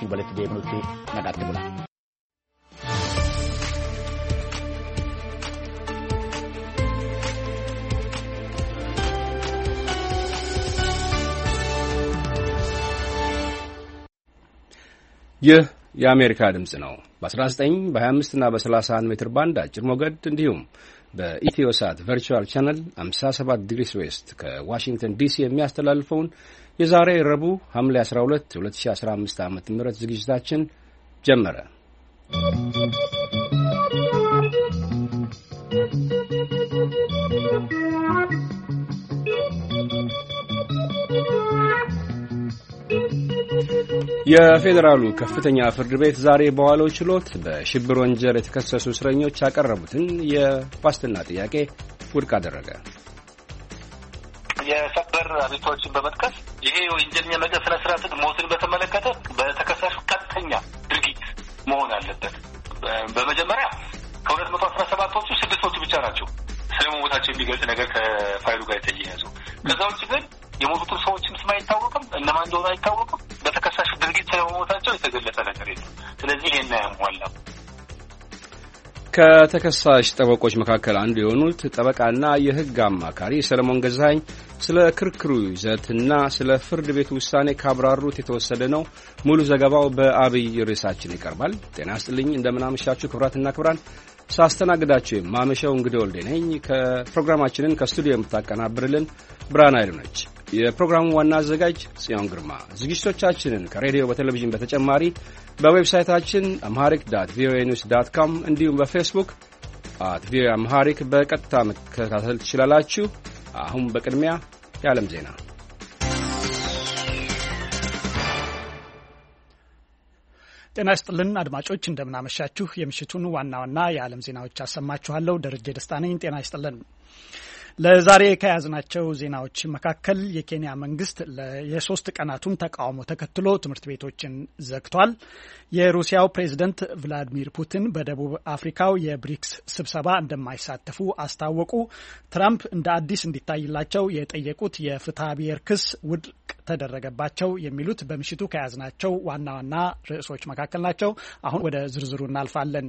questi volete dei minuti nagattibula ይህ የአሜሪካ ድምጽ ነው። በ19 በ25 እና በ31 ሜትር ባንድ አጭር ሞገድ እንዲሁም በኢትዮሳት ቨርቹዋል ቻነል 57 ዲግሪስ ዌስት ከዋሽንግተን ዲሲ የሚያስተላልፈውን የዛሬ ረቡዕ ሐምሌ 12 2015 ዓ.ም ዝግጅታችን ጀመረ። የፌዴራሉ ከፍተኛ ፍርድ ቤት ዛሬ በዋለው ችሎት በሽብር ወንጀል የተከሰሱ እስረኞች ያቀረቡትን የዋስትና ጥያቄ ውድቅ አደረገ። የሰበር አቤቱታዎችን በመጥቀስ ይሄ ወንጀለኛ ነገር ስነ ስርዓትን ሞትን በተመለከተ በተከሳሹ ቀጥተኛ ድርጊት መሆን አለበት። በመጀመሪያ ከ217ዎቹ 6ዎቹ ብቻ ናቸው ስለሞታቸው የሚገልጽ ነገር ከፋይሉ ጋር የተያያዙ። ከዛ ውጭ ግን የሞቱት ሰዎችም ስም አይታወቅም፣ እነማን እንደሆኑ አይታወቅም። በተከሳሹ ድርጊት ስለሞታቸው የተገለጸ ነገር የለም። ስለዚህ ይሄን ያሟላው ከተከሳሽ ጠበቆች መካከል አንዱ የሆኑት ጠበቃና የሕግ አማካሪ ሰለሞን ገዛኸኝ ስለ ክርክሩ ይዘትና ስለ ፍርድ ቤት ውሳኔ ካብራሩት የተወሰደ ነው። ሙሉ ዘገባው በአብይ ርዕሳችን ይቀርባል። ጤና ይስጥልኝ፣ እንደምናመሻችሁ ክቡራትና ክቡራን። ሳስተናግዳችሁ የማመሻው እንግዲህ ወልዴ ነኝ። ከፕሮግራማችንን ከስቱዲዮ የምታቀናብርልን ብርሃን ኃይሉ ነች። የፕሮግራሙ ዋና አዘጋጅ ጽዮን ግርማ። ዝግጅቶቻችንን ከሬዲዮ በቴሌቪዥን በተጨማሪ በዌብሳይታችን amharic.voanews.com እንዲሁም በፌስቡክ @voaamharic በቀጥታ መከታተል ትችላላችሁ። አሁን በቅድሚያ የዓለም ዜና። ጤና ይስጥልን አድማጮች፣ እንደምናመሻችሁ። የምሽቱን ዋና ዋና የዓለም ዜናዎች አሰማችኋለሁ። ደረጀ ደስታ ነኝ። ጤና ይስጥልን። ለዛሬ ከያዝናቸው ዜናዎች መካከል የኬንያ መንግስት የ3 ቀናቱን ተቃውሞ ተከትሎ ትምህርት ቤቶችን ዘግቷል። የሩሲያው ፕሬዝደንት ቭላዲሚር ፑቲን በደቡብ አፍሪካው የብሪክስ ስብሰባ እንደማይሳተፉ አስታወቁ። ትራምፕ እንደ አዲስ እንዲታይላቸው የጠየቁት የፍትሐ ብሔር ክስ ውድቅ ተደረገባቸው። የሚሉት በምሽቱ ከያዝናቸው ዋና ዋና ርዕሶች መካከል ናቸው። አሁን ወደ ዝርዝሩ እናልፋለን።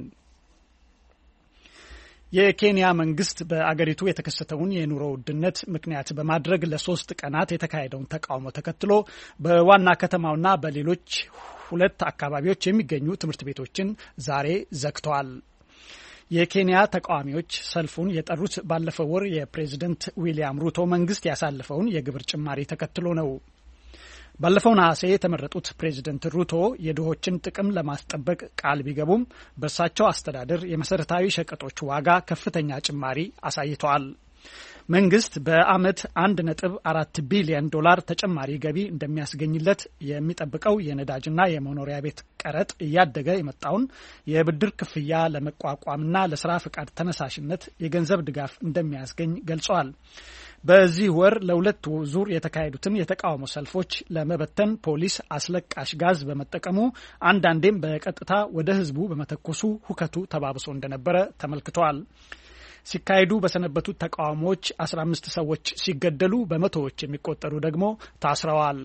የኬንያ መንግስት በአገሪቱ የተከሰተውን የኑሮ ውድነት ምክንያት በማድረግ ለ3 ቀናት የተካሄደውን ተቃውሞ ተከትሎ በዋና ከተማውና በሌሎች 2 አካባቢዎች የሚገኙ ትምህርት ቤቶችን ዛሬ ዘግተዋል። የኬንያ ተቃዋሚዎች ሰልፉን የጠሩት ባለፈው ወር የፕሬዝደንት ዊሊያም ሩቶ መንግስት ያሳለፈውን የግብር ጭማሪ ተከትሎ ነው። ባለፈው ነሐሴ የተመረጡት ፕሬዝደንት ሩቶ የድሆችን ጥቅም ለማስጠበቅ ቃል ቢገቡም በእርሳቸው አስተዳደር የመሰረታዊ ሸቀጦች ዋጋ ከፍተኛ ጭማሪ አሳይተዋል። መንግስት በአመት 1.4 ቢሊዮን ዶላር ተጨማሪ ገቢ እንደሚያስገኝለት የሚጠብቀው የነዳጅና የመኖሪያ ቤት ቀረጥ እያደገ የመጣውን የብድር ክፍያ ለመቋቋምና ለስራ ፍቃድ ተነሳሽነት የገንዘብ ድጋፍ እንደሚያስገኝ ገልጸዋል። በዚህ ወር ለ2 ዙር የተካሄዱትን የተቃውሞ ሰልፎች ለመበተን ፖሊስ አስለቃሽ ጋዝ በመጠቀሙ አንዳንዴም በቀጥታ ወደ ህዝቡ በመተኮሱ ሁከቱ ተባብሶ እንደነበረ ተመልክተዋል። ሲካሄዱ በሰነበቱት ተቃውሞዎች 15 ሰዎች ሲገደሉ በመቶዎች የሚቆጠሩ ደግሞ ታስረዋል።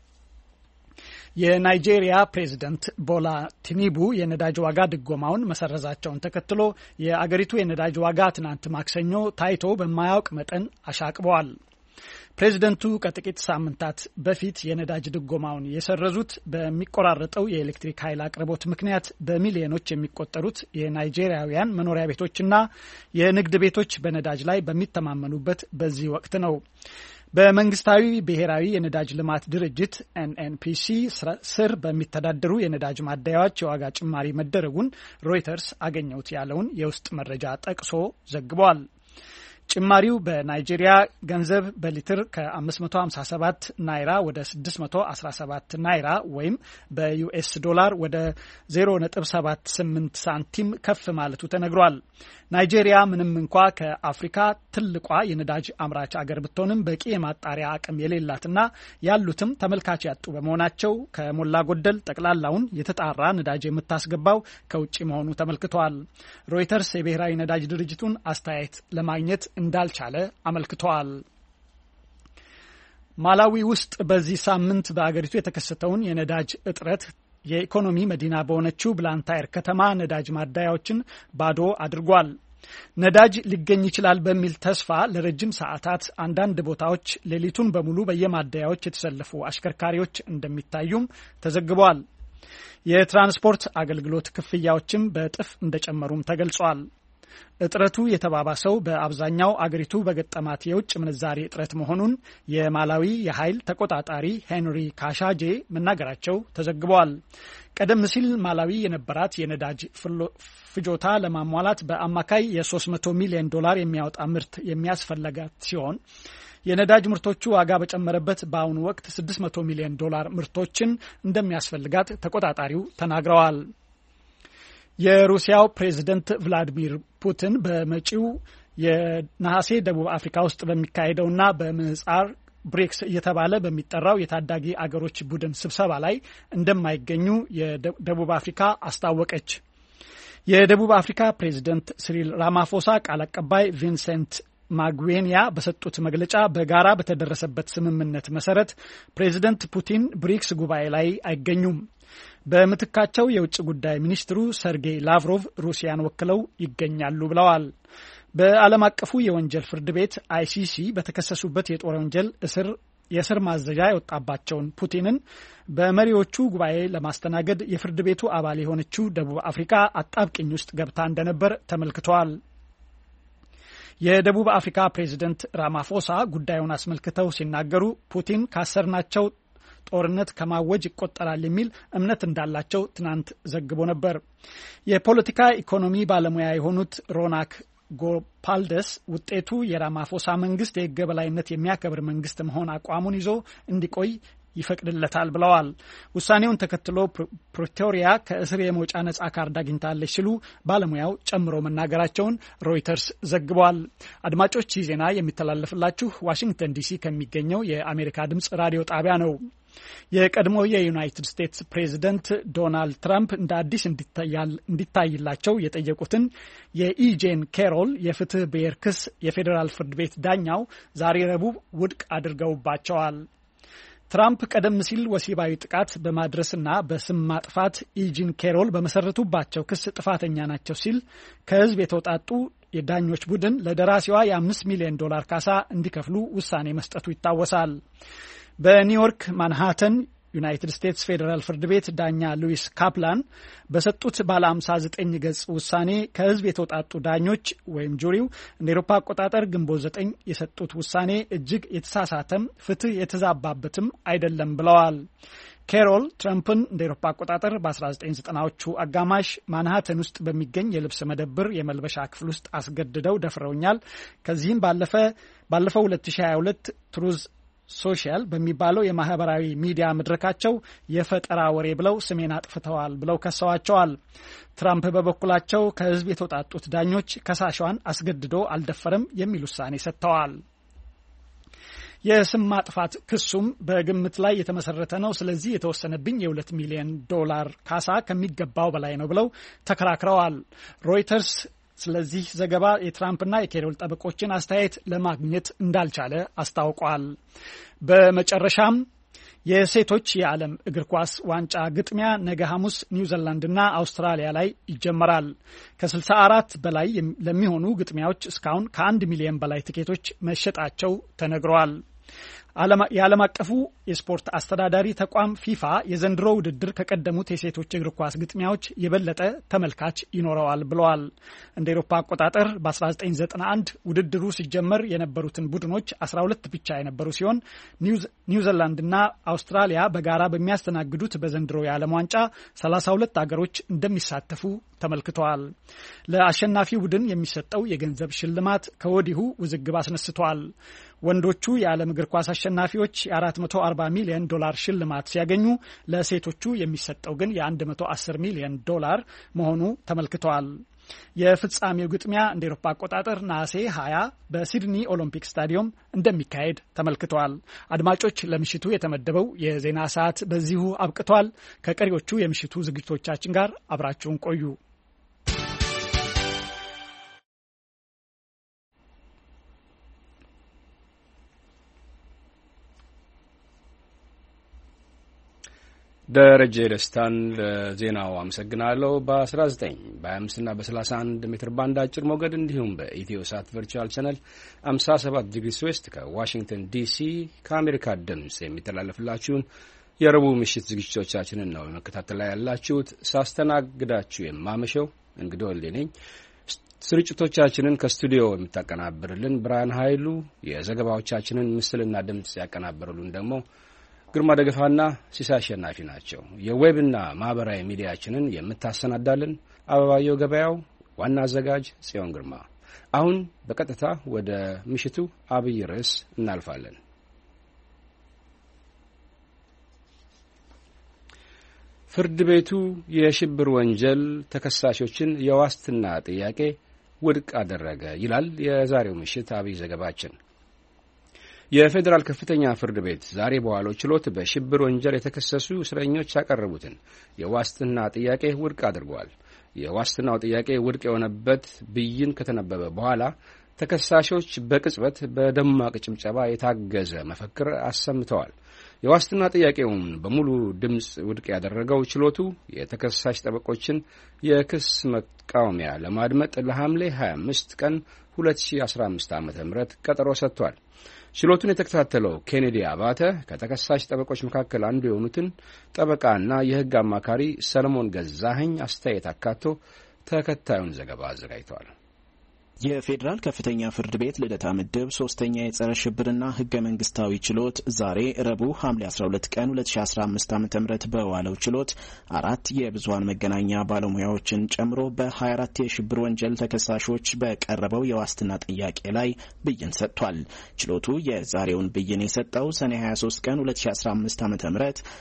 የናይጄሪያ ፕሬዝደንት ቦላ ቲኒቡ የነዳጅ ዋጋ ድጎማውን መሰረዛቸውን ተከትሎ የአገሪቱ የነዳጅ ዋጋ ትናንት ማክሰኞ ታይቶ በማያውቅ መጠን አሻቅበዋል። ፕሬዝደንቱ ከጥቂት ሳምንታት በፊት የነዳጅ ድጎማውን የሰረዙት በሚቆራረጠው የኤሌክትሪክ ኃይል አቅርቦት ምክንያት በሚሊዮኖች የሚቆጠሩት የናይጄሪያውያን መኖሪያ ቤቶችና የንግድ ቤቶች በነዳጅ ላይ በሚተማመኑበት በዚህ ወቅት ነው። በመንግስታዊ ብሔራዊ የነዳጅ ልማት ድርጅት NNPC ስር በሚተዳደሩ የነዳጅ ማደያዎች የዋጋ ጭማሪ መደረጉን ሮይተርስ አገኘሁት ያለውን የውስጥ መረጃ ጠቅሶ ዘግቧል። ጭማሪው በናይጄሪያ ገንዘብ በሊትር ከ557 ናይራ ወደ 617 ናይራ ወይም በዩኤስ ዶላር ወደ 0.78 ሳንቲም ከፍ ማለቱ ተነግሯል። ናይጄሪያ ምንም እንኳ ከአፍሪካ ትልቋ የነዳጅ አምራች አገር ብትሆንም በቂ የማጣሪያ አቅም የሌላትና ያሉትም ተመልካች ያጡ በመሆናቸው ከሞላ ጎደል ጠቅላላውን የተጣራ ነዳጅ የምታስገባው ከውጭ መሆኑ ተመልክቷል። ሮይተርስ የብሔራዊ ነዳጅ ድርጅቱን አስተያየት ለማግኘት እንዳልቻለ አመልክቷል። ማላዊ ውስጥ በዚህ ሳምንት በአገሪቱ የተከሰተውን የነዳጅ እጥረት የኢኮኖሚ መዲና በሆነችው ብላንታየር ከተማ ነዳጅ ማደያዎችን ባዶ አድርጓል። ነዳጅ ሊገኝ ይችላል በሚል ተስፋ ለረጅም ሰዓታት አንዳንድ ቦታዎች ሌሊቱን በሙሉ በየማደያዎች የተሰለፉ አሽከርካሪዎች እንደሚታዩም ተዘግበዋል። የትራንስፖርት አገልግሎት ክፍያዎችም በእጥፍ እንደጨመሩም ተገልጿል። እጥረቱ የተባባሰው በአብዛኛው አገሪቱ በገጠማት የውጭ ምንዛሪ እጥረት መሆኑን የማላዊ የኃይል ተቆጣጣሪ ሄንሪ ካሻጄ መናገራቸው ተዘግበዋል። ቀደም ሲል ማላዊ የነበራት የነዳጅ ፍጆታ ለማሟላት በአማካይ የ$300 ሚሊዮን የሚያወጣ ምርት የሚያስፈልጋት ሲሆን የነዳጅ ምርቶቹ ዋጋ በጨመረበት በአሁኑ ወቅት $600 ሚሊዮን ምርቶችን እንደሚያስፈልጋት ተቆጣጣሪው ተናግረዋል። የሩሲያው ፕሬዝደንት ቭላዲሚር ፑቲን በመጪው የነሐሴ ደቡብ አፍሪካ ውስጥ በሚካሄደውና በምህጻር ብሪክስ እየተባለ በሚጠራው የታዳጊ አገሮች ቡድን ስብሰባ ላይ እንደማይገኙ የደቡብ አፍሪካ አስታወቀች። የደቡብ አፍሪካ ፕሬዝደንት ሲሪል ራማፎሳ ቃል አቀባይ ቪንሰንት ማግዌኒያ በሰጡት መግለጫ በጋራ በተደረሰበት ስምምነት መሰረት ፕሬዝደንት ፑቲን ብሪክስ ጉባኤ ላይ አይገኙም። በምትካቸው የውጭ ጉዳይ ሚኒስትሩ ሰርጌይ ላቭሮቭ ሩሲያን ወክለው ይገኛሉ ብለዋል። በዓለም አቀፉ የወንጀል ፍርድ ቤት አይሲሲ በተከሰሱበት የጦር ወንጀል የእስር ማዘዣ የወጣባቸውን ፑቲንን በመሪዎቹ ጉባኤ ለማስተናገድ የፍርድ ቤቱ አባል የሆነችው ደቡብ አፍሪካ አጣብቂኝ ውስጥ ገብታ እንደነበር ተመልክተዋል። የደቡብ አፍሪካ ፕሬዝደንት ራማፎሳ ጉዳዩን አስመልክተው ሲናገሩ ፑቲን ካሰርናቸው ጦርነት ከማወጅ ይቆጠራል የሚል እምነት እንዳላቸው ትናንት ዘግቦ ነበር። የፖለቲካ ኢኮኖሚ ባለሙያ የሆኑት ሮናክ ጎፓልደስ ውጤቱ የራማፎሳ መንግስት የሕግ የበላይነት የሚያከብር መንግስት መሆን አቋሙን ይዞ እንዲቆይ ይፈቅድለታል ብለዋል። ውሳኔውን ተከትሎ ፕሪቶሪያ ከእስር የመውጫ ነጻ ካርድ አግኝታለች ሲሉ ባለሙያው ጨምሮ መናገራቸውን ሮይተርስ ዘግቧል። አድማጮች ይህ ዜና የሚተላለፍላችሁ ዋሽንግተን ዲሲ ከሚገኘው የአሜሪካ ድምጽ ራዲዮ ጣቢያ ነው። የቀድሞ የዩናይትድ ስቴትስ ፕሬዝደንት ዶናልድ ትራምፕ እንደ አዲስ እንዲታይላቸው የጠየቁትን የኢጄን ኬሮል የፍትህ ብሔር ክስ የፌዴራል ፍርድ ቤት ዳኛው ዛሬ ረቡዕ ውድቅ አድርገውባቸዋል። ትራምፕ ቀደም ሲል ወሲባዊ ጥቃት በማድረስና በስም ማጥፋት ኢጂን ኬሮል በመሰረቱባቸው ክስ ጥፋተኛ ናቸው ሲል ከህዝብ የተውጣጡ የዳኞች ቡድን ለደራሲዋ የ$5 ሚሊዮን ካሳ እንዲከፍሉ ውሳኔ መስጠቱ ይታወሳል። በኒውዮርክ ማንሃተን ዩናይትድ ስቴትስ ፌዴራል ፍርድ ቤት ዳኛ ሉዊስ ካፕላን በሰጡት ባለ 59 ገጽ ውሳኔ ከህዝብ የተውጣጡ ዳኞች ወይም ጁሪው እንደ አውሮፓ አቆጣጠር ግንቦት 9 የሰጡት ውሳኔ እጅግ የተሳሳተም ፍትህ የተዛባበትም አይደለም ብለዋል። ኬሮል ትራምፕን እንደ አውሮፓ አቆጣጠር በ1990ዎቹ አጋማሽ ማንሃተን ውስጥ በሚገኝ የልብስ መደብር የመልበሻ ክፍል ውስጥ አስገድደው ደፍረውኛል። ከዚህም ባለፈው 2022 ትሩዝ ሶሻል በሚባለው የማህበራዊ ሚዲያ መድረካቸው የፈጠራ ወሬ ብለው ስሜን አጥፍተዋል ብለው ከሰዋቸዋል። ትራምፕ በበኩላቸው ከህዝብ የተውጣጡት ዳኞች ከሳሿን አስገድዶ አልደፈረም የሚል ውሳኔ ሰጥተዋል። የስም ማጥፋት ክሱም በግምት ላይ የተመሰረተ ነው፣ ስለዚህ የተወሰነብኝ የ$2 ሚሊዮን ካሳ ከሚገባው በላይ ነው ብለው ተከራክረዋል። ሮይተርስ ስለዚህ ዘገባ የትራምፕና የኬሮል ጠበቆችን አስተያየት ለማግኘት እንዳልቻለ አስታውቋል። በመጨረሻም የሴቶች የዓለም እግር ኳስ ዋንጫ ግጥሚያ ነገ ሐሙስ ኒውዚላንድና አውስትራሊያ ላይ ይጀመራል። ከ64 በላይ ለሚሆኑ ግጥሚያዎች እስካሁን ከ1 ሚሊዮን በላይ ትኬቶች መሸጣቸው ተነግረዋል። የዓለም አቀፉ የስፖርት አስተዳዳሪ ተቋም ፊፋ የዘንድሮ ውድድር ከቀደሙት የሴቶች እግር ኳስ ግጥሚያዎች የበለጠ ተመልካች ይኖረዋል ብለዋል። እንደ አውሮፓ አቆጣጠር በ1991 ውድድሩ ሲጀመር የነበሩትን ቡድኖች 12 ብቻ የነበሩ ሲሆን ኒውዚላንድና አውስትራሊያ በጋራ በሚያስተናግዱት በዘንድሮ የዓለም ዋንጫ 32 አገሮች እንደሚሳተፉ ተመልክተዋል። ለአሸናፊ ቡድን የሚሰጠው የገንዘብ ሽልማት ከወዲሁ ውዝግብ አስነስቷል። ወንዶቹ የዓለም እግር ኳስ አሸናፊዎች የ$440 ሚሊዮን ሽልማት ሲያገኙ ለሴቶቹ የሚሰጠው ግን የ$110 ሚሊዮን መሆኑ ተመልክተዋል። የፍጻሜው ግጥሚያ እንደ አውሮፓ አቆጣጠር ነሐሴ 20 በሲድኒ ኦሎምፒክ ስታዲየም እንደሚካሄድ ተመልክተዋል። አድማጮች፣ ለምሽቱ የተመደበው የዜና ሰዓት በዚሁ አብቅቷል። ከቀሪዎቹ የምሽቱ ዝግጅቶቻችን ጋር አብራችሁን ቆዩ። ደረጀ ደስታን ለዜናው አመሰግናለሁ። በ19 በ25 እና በ31 ሜትር ባንድ አጭር ሞገድ እንዲሁም በኢትዮ ሳት ቨርቹዋል ቻናል 57 ዲግሪ ዌስት ከዋሽንግተን ዲሲ ከአሜሪካ ድምፅ የሚተላለፍላችሁን የረቡዕ ምሽት ዝግጅቶቻችንን ነው በመከታተል ላይ ያላችሁት። ሳስተናግዳችሁ የማመሸው እንግዲህ ወልዴ ነኝ። ስርጭቶቻችንን ከስቱዲዮ የምታቀናብርልን ብርሃን ኃይሉ፣ የዘገባዎቻችንን ምስልና ድምፅ ያቀናብሩልን ደግሞ ግርማ ደገፋና ሲሳይ አሸናፊ ናቸው። የዌብና ማህበራዊ ሚዲያችንን የምታሰናዳልን አበባየው ገበያው፣ ዋና አዘጋጅ ጽዮን ግርማ። አሁን በቀጥታ ወደ ምሽቱ አብይ ርዕስ እናልፋለን። ፍርድ ቤቱ የሽብር ወንጀል ተከሳሾችን የዋስትና ጥያቄ ውድቅ አደረገ ይላል የዛሬው ምሽት አብይ ዘገባችን። የፌዴራል ከፍተኛ ፍርድ ቤት ዛሬ በዋለው ችሎት በሽብር ወንጀል የተከሰሱ እስረኞች ያቀረቡትን የዋስትና ጥያቄ ውድቅ አድርጓል። የዋስትናው ጥያቄ ውድቅ የሆነበት ብይን ከተነበበ በኋላ ተከሳሾች በቅጽበት በደማቅ ጭብጨባ የታገዘ መፈክር አሰምተዋል። የዋስትና ጥያቄውን በሙሉ ድምፅ ውድቅ ያደረገው ችሎቱ የተከሳሽ ጠበቆችን የክስ መቃወሚያ ለማድመጥ ለሐምሌ 25 ቀን 2015 ዓ.ም ቀጠሮ ሰጥቷል። ችሎቱን የተከታተለው ኬኔዲ አባተ ከተከሳሽ ጠበቆች መካከል አንዱ የሆኑትን ጠበቃና የሕግ አማካሪ ሰለሞን ገዛኸኝ አስተያየት አካቶ ተከታዩን ዘገባ አዘጋጅተዋል። የፌዴራል ከፍተኛ ፍርድ ቤት ልደታ ምድብ ሶስተኛ የጸረ ሽብርና ህገ መንግስታዊ ችሎት ዛሬ ረቡዕ ሐምሌ 12 ቀን 2015 ዓ.ም በዋለው ችሎት አራት የብዙሃን መገናኛ ባለሙያዎችን ጨምሮ በ24 የሽብር ወንጀል ተከሳሾች በቀረበው የዋስትና ጥያቄ ላይ ብይን ሰጥቷል። ችሎቱ የዛሬውን ብይን የሰጠው ሰኔ 23 ቀን 2015 ዓ.ም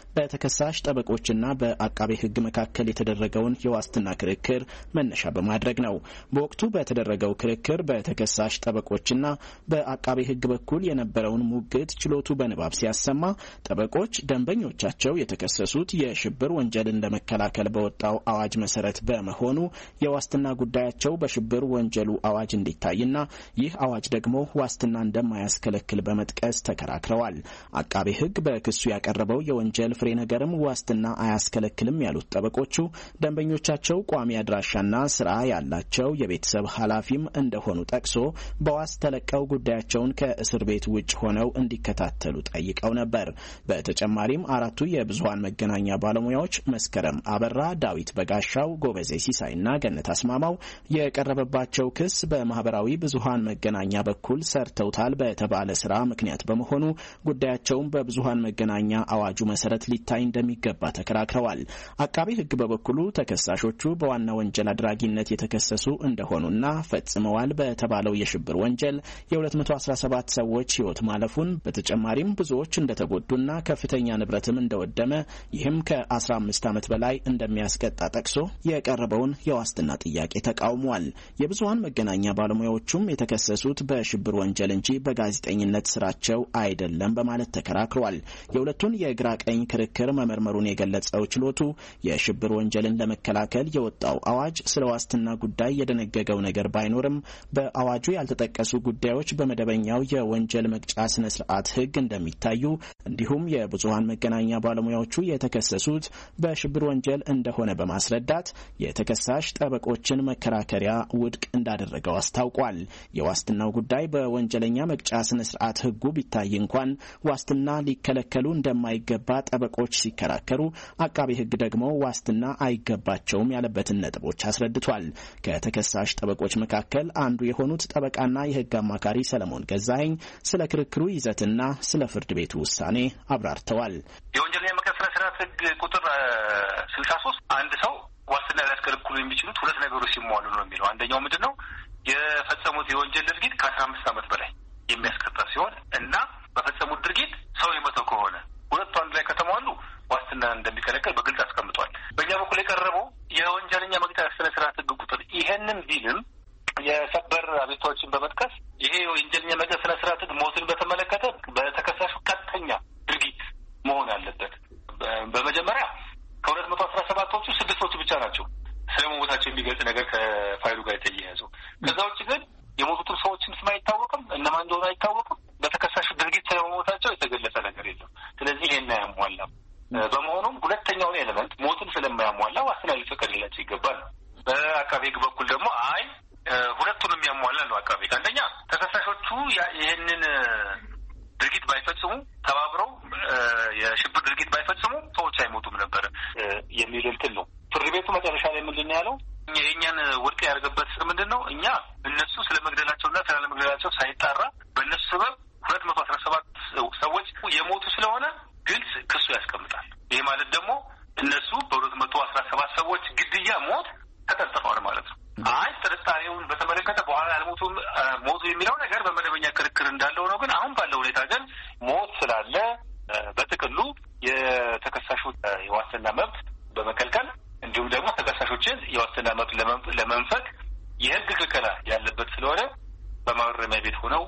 በተከሳሽ ጠበቆችና በአቃቤ ህግ መካከል የተደረገውን የዋስትና ክርክር መነሻ በማድረግ ነው። በወቅቱ በተደረገው ክርክር በተከሳሽ ጠበቆችና በአቃቤ ህግ በኩል የነበረውን ሙግት ችሎቱ በንባብ ሲያሰማ ጠበቆች ደንበኞቻቸው የተከሰሱት የሽብር ወንጀልን ለመከላከል በወጣው አዋጅ መሰረት በመሆኑ የዋስትና ጉዳያቸው በሽብር ወንጀሉ አዋጅ እንዲታይና ይህ አዋጅ ደግሞ ዋስትና እንደማያስከለክል በመጥቀስ ተከራክረዋል። አቃቤ ህግ በክሱ ያቀረበው የወንጀል ፍሬ ነገርም ዋስትና አያስከለክልም ያሉት ጠበቆቹ ደንበኞቻቸው ቋሚ አድራሻና ስራ ያላቸው የቤተሰብ ኃላፊም እንደሆኑ ጠቅሶ በዋስ ተለቀው ጉዳያቸውን ከእስር ቤት ውጭ ሆነው እንዲከታተሉ ጠይቀው ነበር። በተጨማሪም አራቱ የብዙሃን መገናኛ ባለሙያዎች መስከረም አበራ፣ ዳዊት በጋሻው፣ ጎበዜ ሲሳይና ገነት አስማማው የቀረበባቸው ክስ በማህበራዊ ብዙሃን መገናኛ በኩል ሰርተውታል በተባለ ስራ ምክንያት በመሆኑ ጉዳያቸውን በብዙሃን መገናኛ አዋጁ መሰረት ሊታይ እንደሚገባ ተከራክረዋል። አቃቤ ህግ በበኩሉ ተከሳሾቹ በዋና ወንጀል አድራጊነት የተከሰሱ እንደሆኑና ፈጽመዋል በተባለው የሽብር ወንጀል የ217 ሰዎች ህይወት ማለፉን በተጨማሪም ብዙዎች እንደተጎዱና ከፍተኛ ንብረትም እንደወደመ ይህም ከ15 ዓመት በላይ እንደሚያስቀጣ ጠቅሶ የቀረበውን የዋስትና ጥያቄ ተቃውሟል። የብዙሃን መገናኛ ባለሙያዎቹም የተከሰሱት በሽብር ወንጀል እንጂ በጋዜጠኝነት ስራቸው አይደለም በማለት ተከራክሯል። የሁለቱን የግራ ቀኝ ክርክር መመርመሩን የገለጸው ችሎቱ የሽብር ወንጀልን ለመከላከል የወጣው አዋጅ ስለ ዋስትና ጉዳይ የደነገገው ነገር ባይኖርም በአዋጁ ያልተጠቀሱ ጉዳዮች በመደበኛው የወንጀል መቅጫ ስነ ስርዓት ህግ እንደሚታዩ እንዲሁም የብዙሃን መገናኛ ባለሙያዎቹ የተከሰሱት በሽብር ወንጀል እንደሆነ በማስረዳት የተከሳሽ ጠበቆችን መከራከሪያ ውድቅ እንዳደረገው አስታውቋል። የዋስትናው ጉዳይ በወንጀለኛ መቅጫ ስነ ስርዓት ህጉ ቢታይ እንኳን ዋስትና ሊከለከሉ እንደማይገባ ጠበቆች ሲከራከሩ፣ አቃቤ ህግ ደግሞ ዋስትና አይገባቸውም ያለበትን ነጥቦች አስረድቷል። ከተከሳሽ ጠበቆች መካከል አንዱ የሆኑት ጠበቃና የህግ አማካሪ ሰለሞን ገዛኸኝ ስለ ክርክሩ ይዘትና ስለ ፍርድ ቤቱ ውሳኔ አብራርተዋል። የወንጀለኛ መቅጫ ስነ ስርዓት ህግ ቁጥር 63 አንድ ሰው ዋስትና ሊያስከለክሉ የሚችሉት ሁለት ነገሮች ሲሟሉ ነው የሚለው። አንደኛው ምንድነው? የፈጸሙት የወንጀል ድርጊት ከ15 ዓመት በላይ የሚያስቀጣ ሲሆን እና በፈጸሙት ድርጊት ሰው የሞተው ከሆነ ሁለቱ አንድ ላይ ከተሟሉ ዋስትና እንደሚከለከል በግልጽ አስቀምጧል። በእኛ በኩል የቀረበው የወንጀለኛ መቅጫ ስነ ስርዓት ህግ ቁጥር ይሄንን ቢልም የሰበር አቤቱታዎችን በመጥቀስ ይሄ የወንጀለኛ መቅጫ ስነ ስርዓት ህግ ሞትን በተመለከተ በተከሳሹ ቀጥተኛ ድርጊት መሆን አለበት። በመጀመሪያ ከ217ቶቹ 6ቶቹ ብቻ ናቸው ስለመሞታቸው የሚገልጽ ነገር ከፋይሉ ጋር የተያያዘው። ከዛ ውጭ ግን የሞቱትን ሰዎችን ስም አይታወቅም፣ እነማን እንደሆነ አይታወቅም። በተከሳሹ ድርጊት ስለመሞታቸው የተገለጸ ነገር የለም። ስለዚህ ይሄን አያሟላም። በመሆኑም ሁለተኛ ዋስትና ሊፈቀድላቸው ይገባል። በአቃቤ ሕግ በኩል ደግሞ ሁለቱንም ያሟላ ነው። አቃቤ ሕግ አንደኛ ተከሳሾቹ ይህንን ድርጊት ባይፈጽሙ ተባብረው የሽብር ድርጊት ባይፈጽሙ ሰዎች አይሞቱም ነበር የሚል እንትን ነው። ፍርድ ቤቱ መጨረሻ ላይ ምንድን ነው ያለው? የእኛን ውድቅ ያደርገበት ምንድን ነው? እኛ እነሱ ስለመግደላቸውና ስላለመግደላቸው ሳይጣራ በእነሱ ሰበብ 217 ሰዎች የሞቱ ስለሆነ ግልጽ ክሱ ያስቀምጣል። ይህ ማለት ደግሞ እነሱ በ217 ሰዎች ግድያ ሞት ተጠርጥረዋል ማለት ነው። ጥርጣሬውን በተመለከተ በኋላ ያልሞቱም ሞቱ የሚለው ነገር በመደበኛ ክርክር እንዳለው ነው። ግን አሁን ባለው ሁኔታ ግን ሞት ስላለ በጥቅሉ የተከሳሾች የዋስትና መብት በመከልከል እንዲሁም ደግሞ ተከሳሾችን የዋስትና መብት ለመንፈግ የሕግ ክልከላ ያለበት ስለሆነ በማረሚያ ቤት ሆነው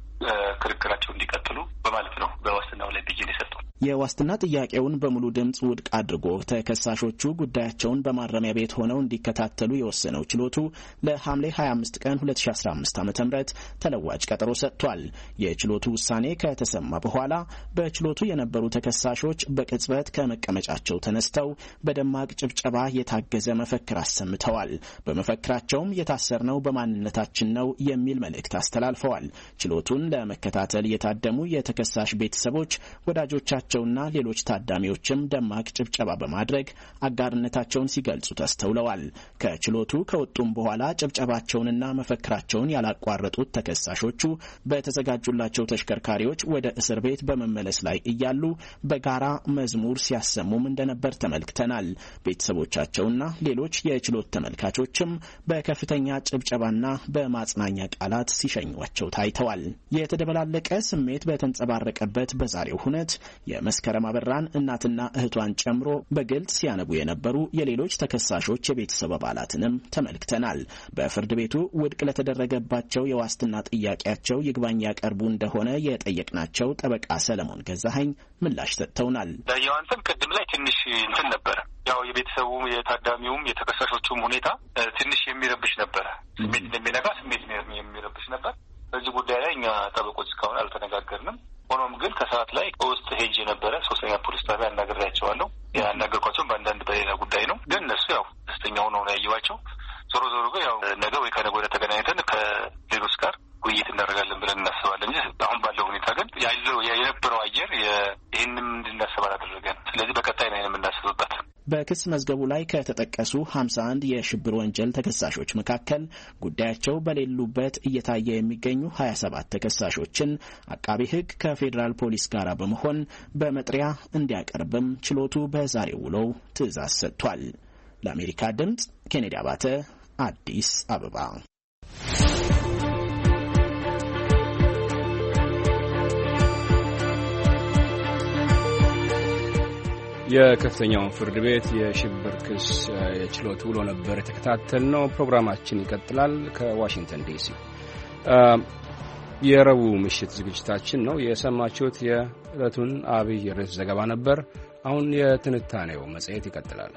ክርክራቸው እንዲቀጥሉ በማለት ነው በዋስትናው ላይ ብይን የሰጠው። የዋስትና ጥያቄውን በሙሉ ድምጽ ውድቅ አድርጎ ተከሳሾቹ ጉዳያቸውን በማረሚያ ቤት ሆነው እንዲከታተሉ የወሰነው ችሎቱ ለሐምሌ 25 ቀን 2015 ዓ.ም ተለዋጭ ቀጠሮ ሰጥቷል። የችሎቱ ውሳኔ ከተሰማ በኋላ በችሎቱ የነበሩ ተከሳሾች በቅጽበት ከመቀመጫቸው ተነስተው በደማቅ ጭብጨባ የታገዘ መፈክር አሰምተዋል። በመፈክራቸውም የታሰርነው በማንነታችን ነው የሚል መልእክት አስተላልፈዋል። ችሎቱን ለመከታተል የታደሙ የተከሳሽ ቤተሰቦች፣ ወዳጆቻቸውና ሌሎች ታዳሚዎችም ደማቅ ጭብጨባ በማድረግ አጋርነታቸውን ሲገልጹ ተስተውለዋል። ከችሎቱ ከወጡም በኋላ ጭብጨባቸውንና መፈክራቸውን ያላቋረጡት ተከሳሾቹ በተዘጋጁላቸው ተሽከርካሪዎች ወደ እስር ቤት በመመለስ ላይ እያሉ በጋራ መዝሙር ሲያሰሙም እንደነበር ተመልክተናል። ቤተሰቦቻቸውና ሌሎች የችሎት ተመልካቾችም በከፍተኛ ጭብጨባና በማጽናኛ ቃላት ሲሸኟቸው ታይተዋል። የተደበላለቀ ስሜት በተንጸባረቀበት በዛሬው ሁነት የመስከረም አበራን እናትና እህቷን ጨምሮ በግልጽ ሲያነቡ የነበሩ የሌሎች ተከሳሾች የቤተሰብ አባላትንም ተመልክተናል። በፍርድ ቤቱ ውድቅ ለተደረገባቸው የዋስትና ጥያቄያቸው ይግባኝ ያቀርቡ እንደሆነ የጠየቅናቸው ጠበቃ ሰለሞን ገዛኸኝ ምላሽ ሰጥተውናል። ያንተም ቅድም ላይ ትንሽ እንትን ነበረ። ያው የቤተሰቡም የታዳሚውም የተከሳሾቹም ሁኔታ ትንሽ የሚረብሽ ነበረ። ስሜት እንደሚነካ ስሜት የሚረብሽ ነበር። በዚህ ጉዳይ ላይ እኛ ጠበቆች እስካሁን አልተነጋገርንም። ሆኖም ግን ከሰዓት ላይ ውስጥ ሄጅ የነበረ 3ኛ ፖሊስ ጣቢያ አናግሬያቸዋለሁ። ያናገርኳቸውም በአንዳንድ በሌላ ጉዳይ ነው። ግን እነሱ ያው ደስተኛ ሆነው ነው ያየኋቸው። ዞሮ ግን ያው ነገ ወይ ከነገ ወዲያ ተገናኝተን ከሌሎች ጋር ውይይት እናደርጋለን ብለን እናስባለን እንጂ አሁን ባለው ሁኔታ ግን ያለው የነበረው አየር ይህንም እንድናስብ አላደረገን። ስለዚህ በቀጣይ ነው የምናስብበት። በክስ መዝገቡ ላይ ከተጠቀሱ 51 የሽብር ወንጀል ተከሳሾች መካከል ጉዳያቸው በሌሉበት እየታየ የሚገኙ 27 ተከሳሾችን አቃቤ ሕግ ከፌዴራል ፖሊስ ጋር በመሆን በመጥሪያ እንዲያቀርብም ችሎቱ በዛሬው ውሎው ትዕዛዝ ሰጥቷል። ለአሜሪካ ድምጽ ኬኔዲ አባተ አዲስ አበባ። የከፍተኛውን ፍርድ ቤት የሽብር ክስ የችሎት ውሎ ነበር የተከታተልነው። ፕሮግራማችን ይቀጥላል። ከዋሽንግተን ዲሲ የረቡዕ ምሽት ዝግጅታችን ነው የሰማችሁት። የዕለቱን አብይ ርዕስ ዘገባ ነበር። አሁን የትንታኔው መጽሔት ይቀጥላል።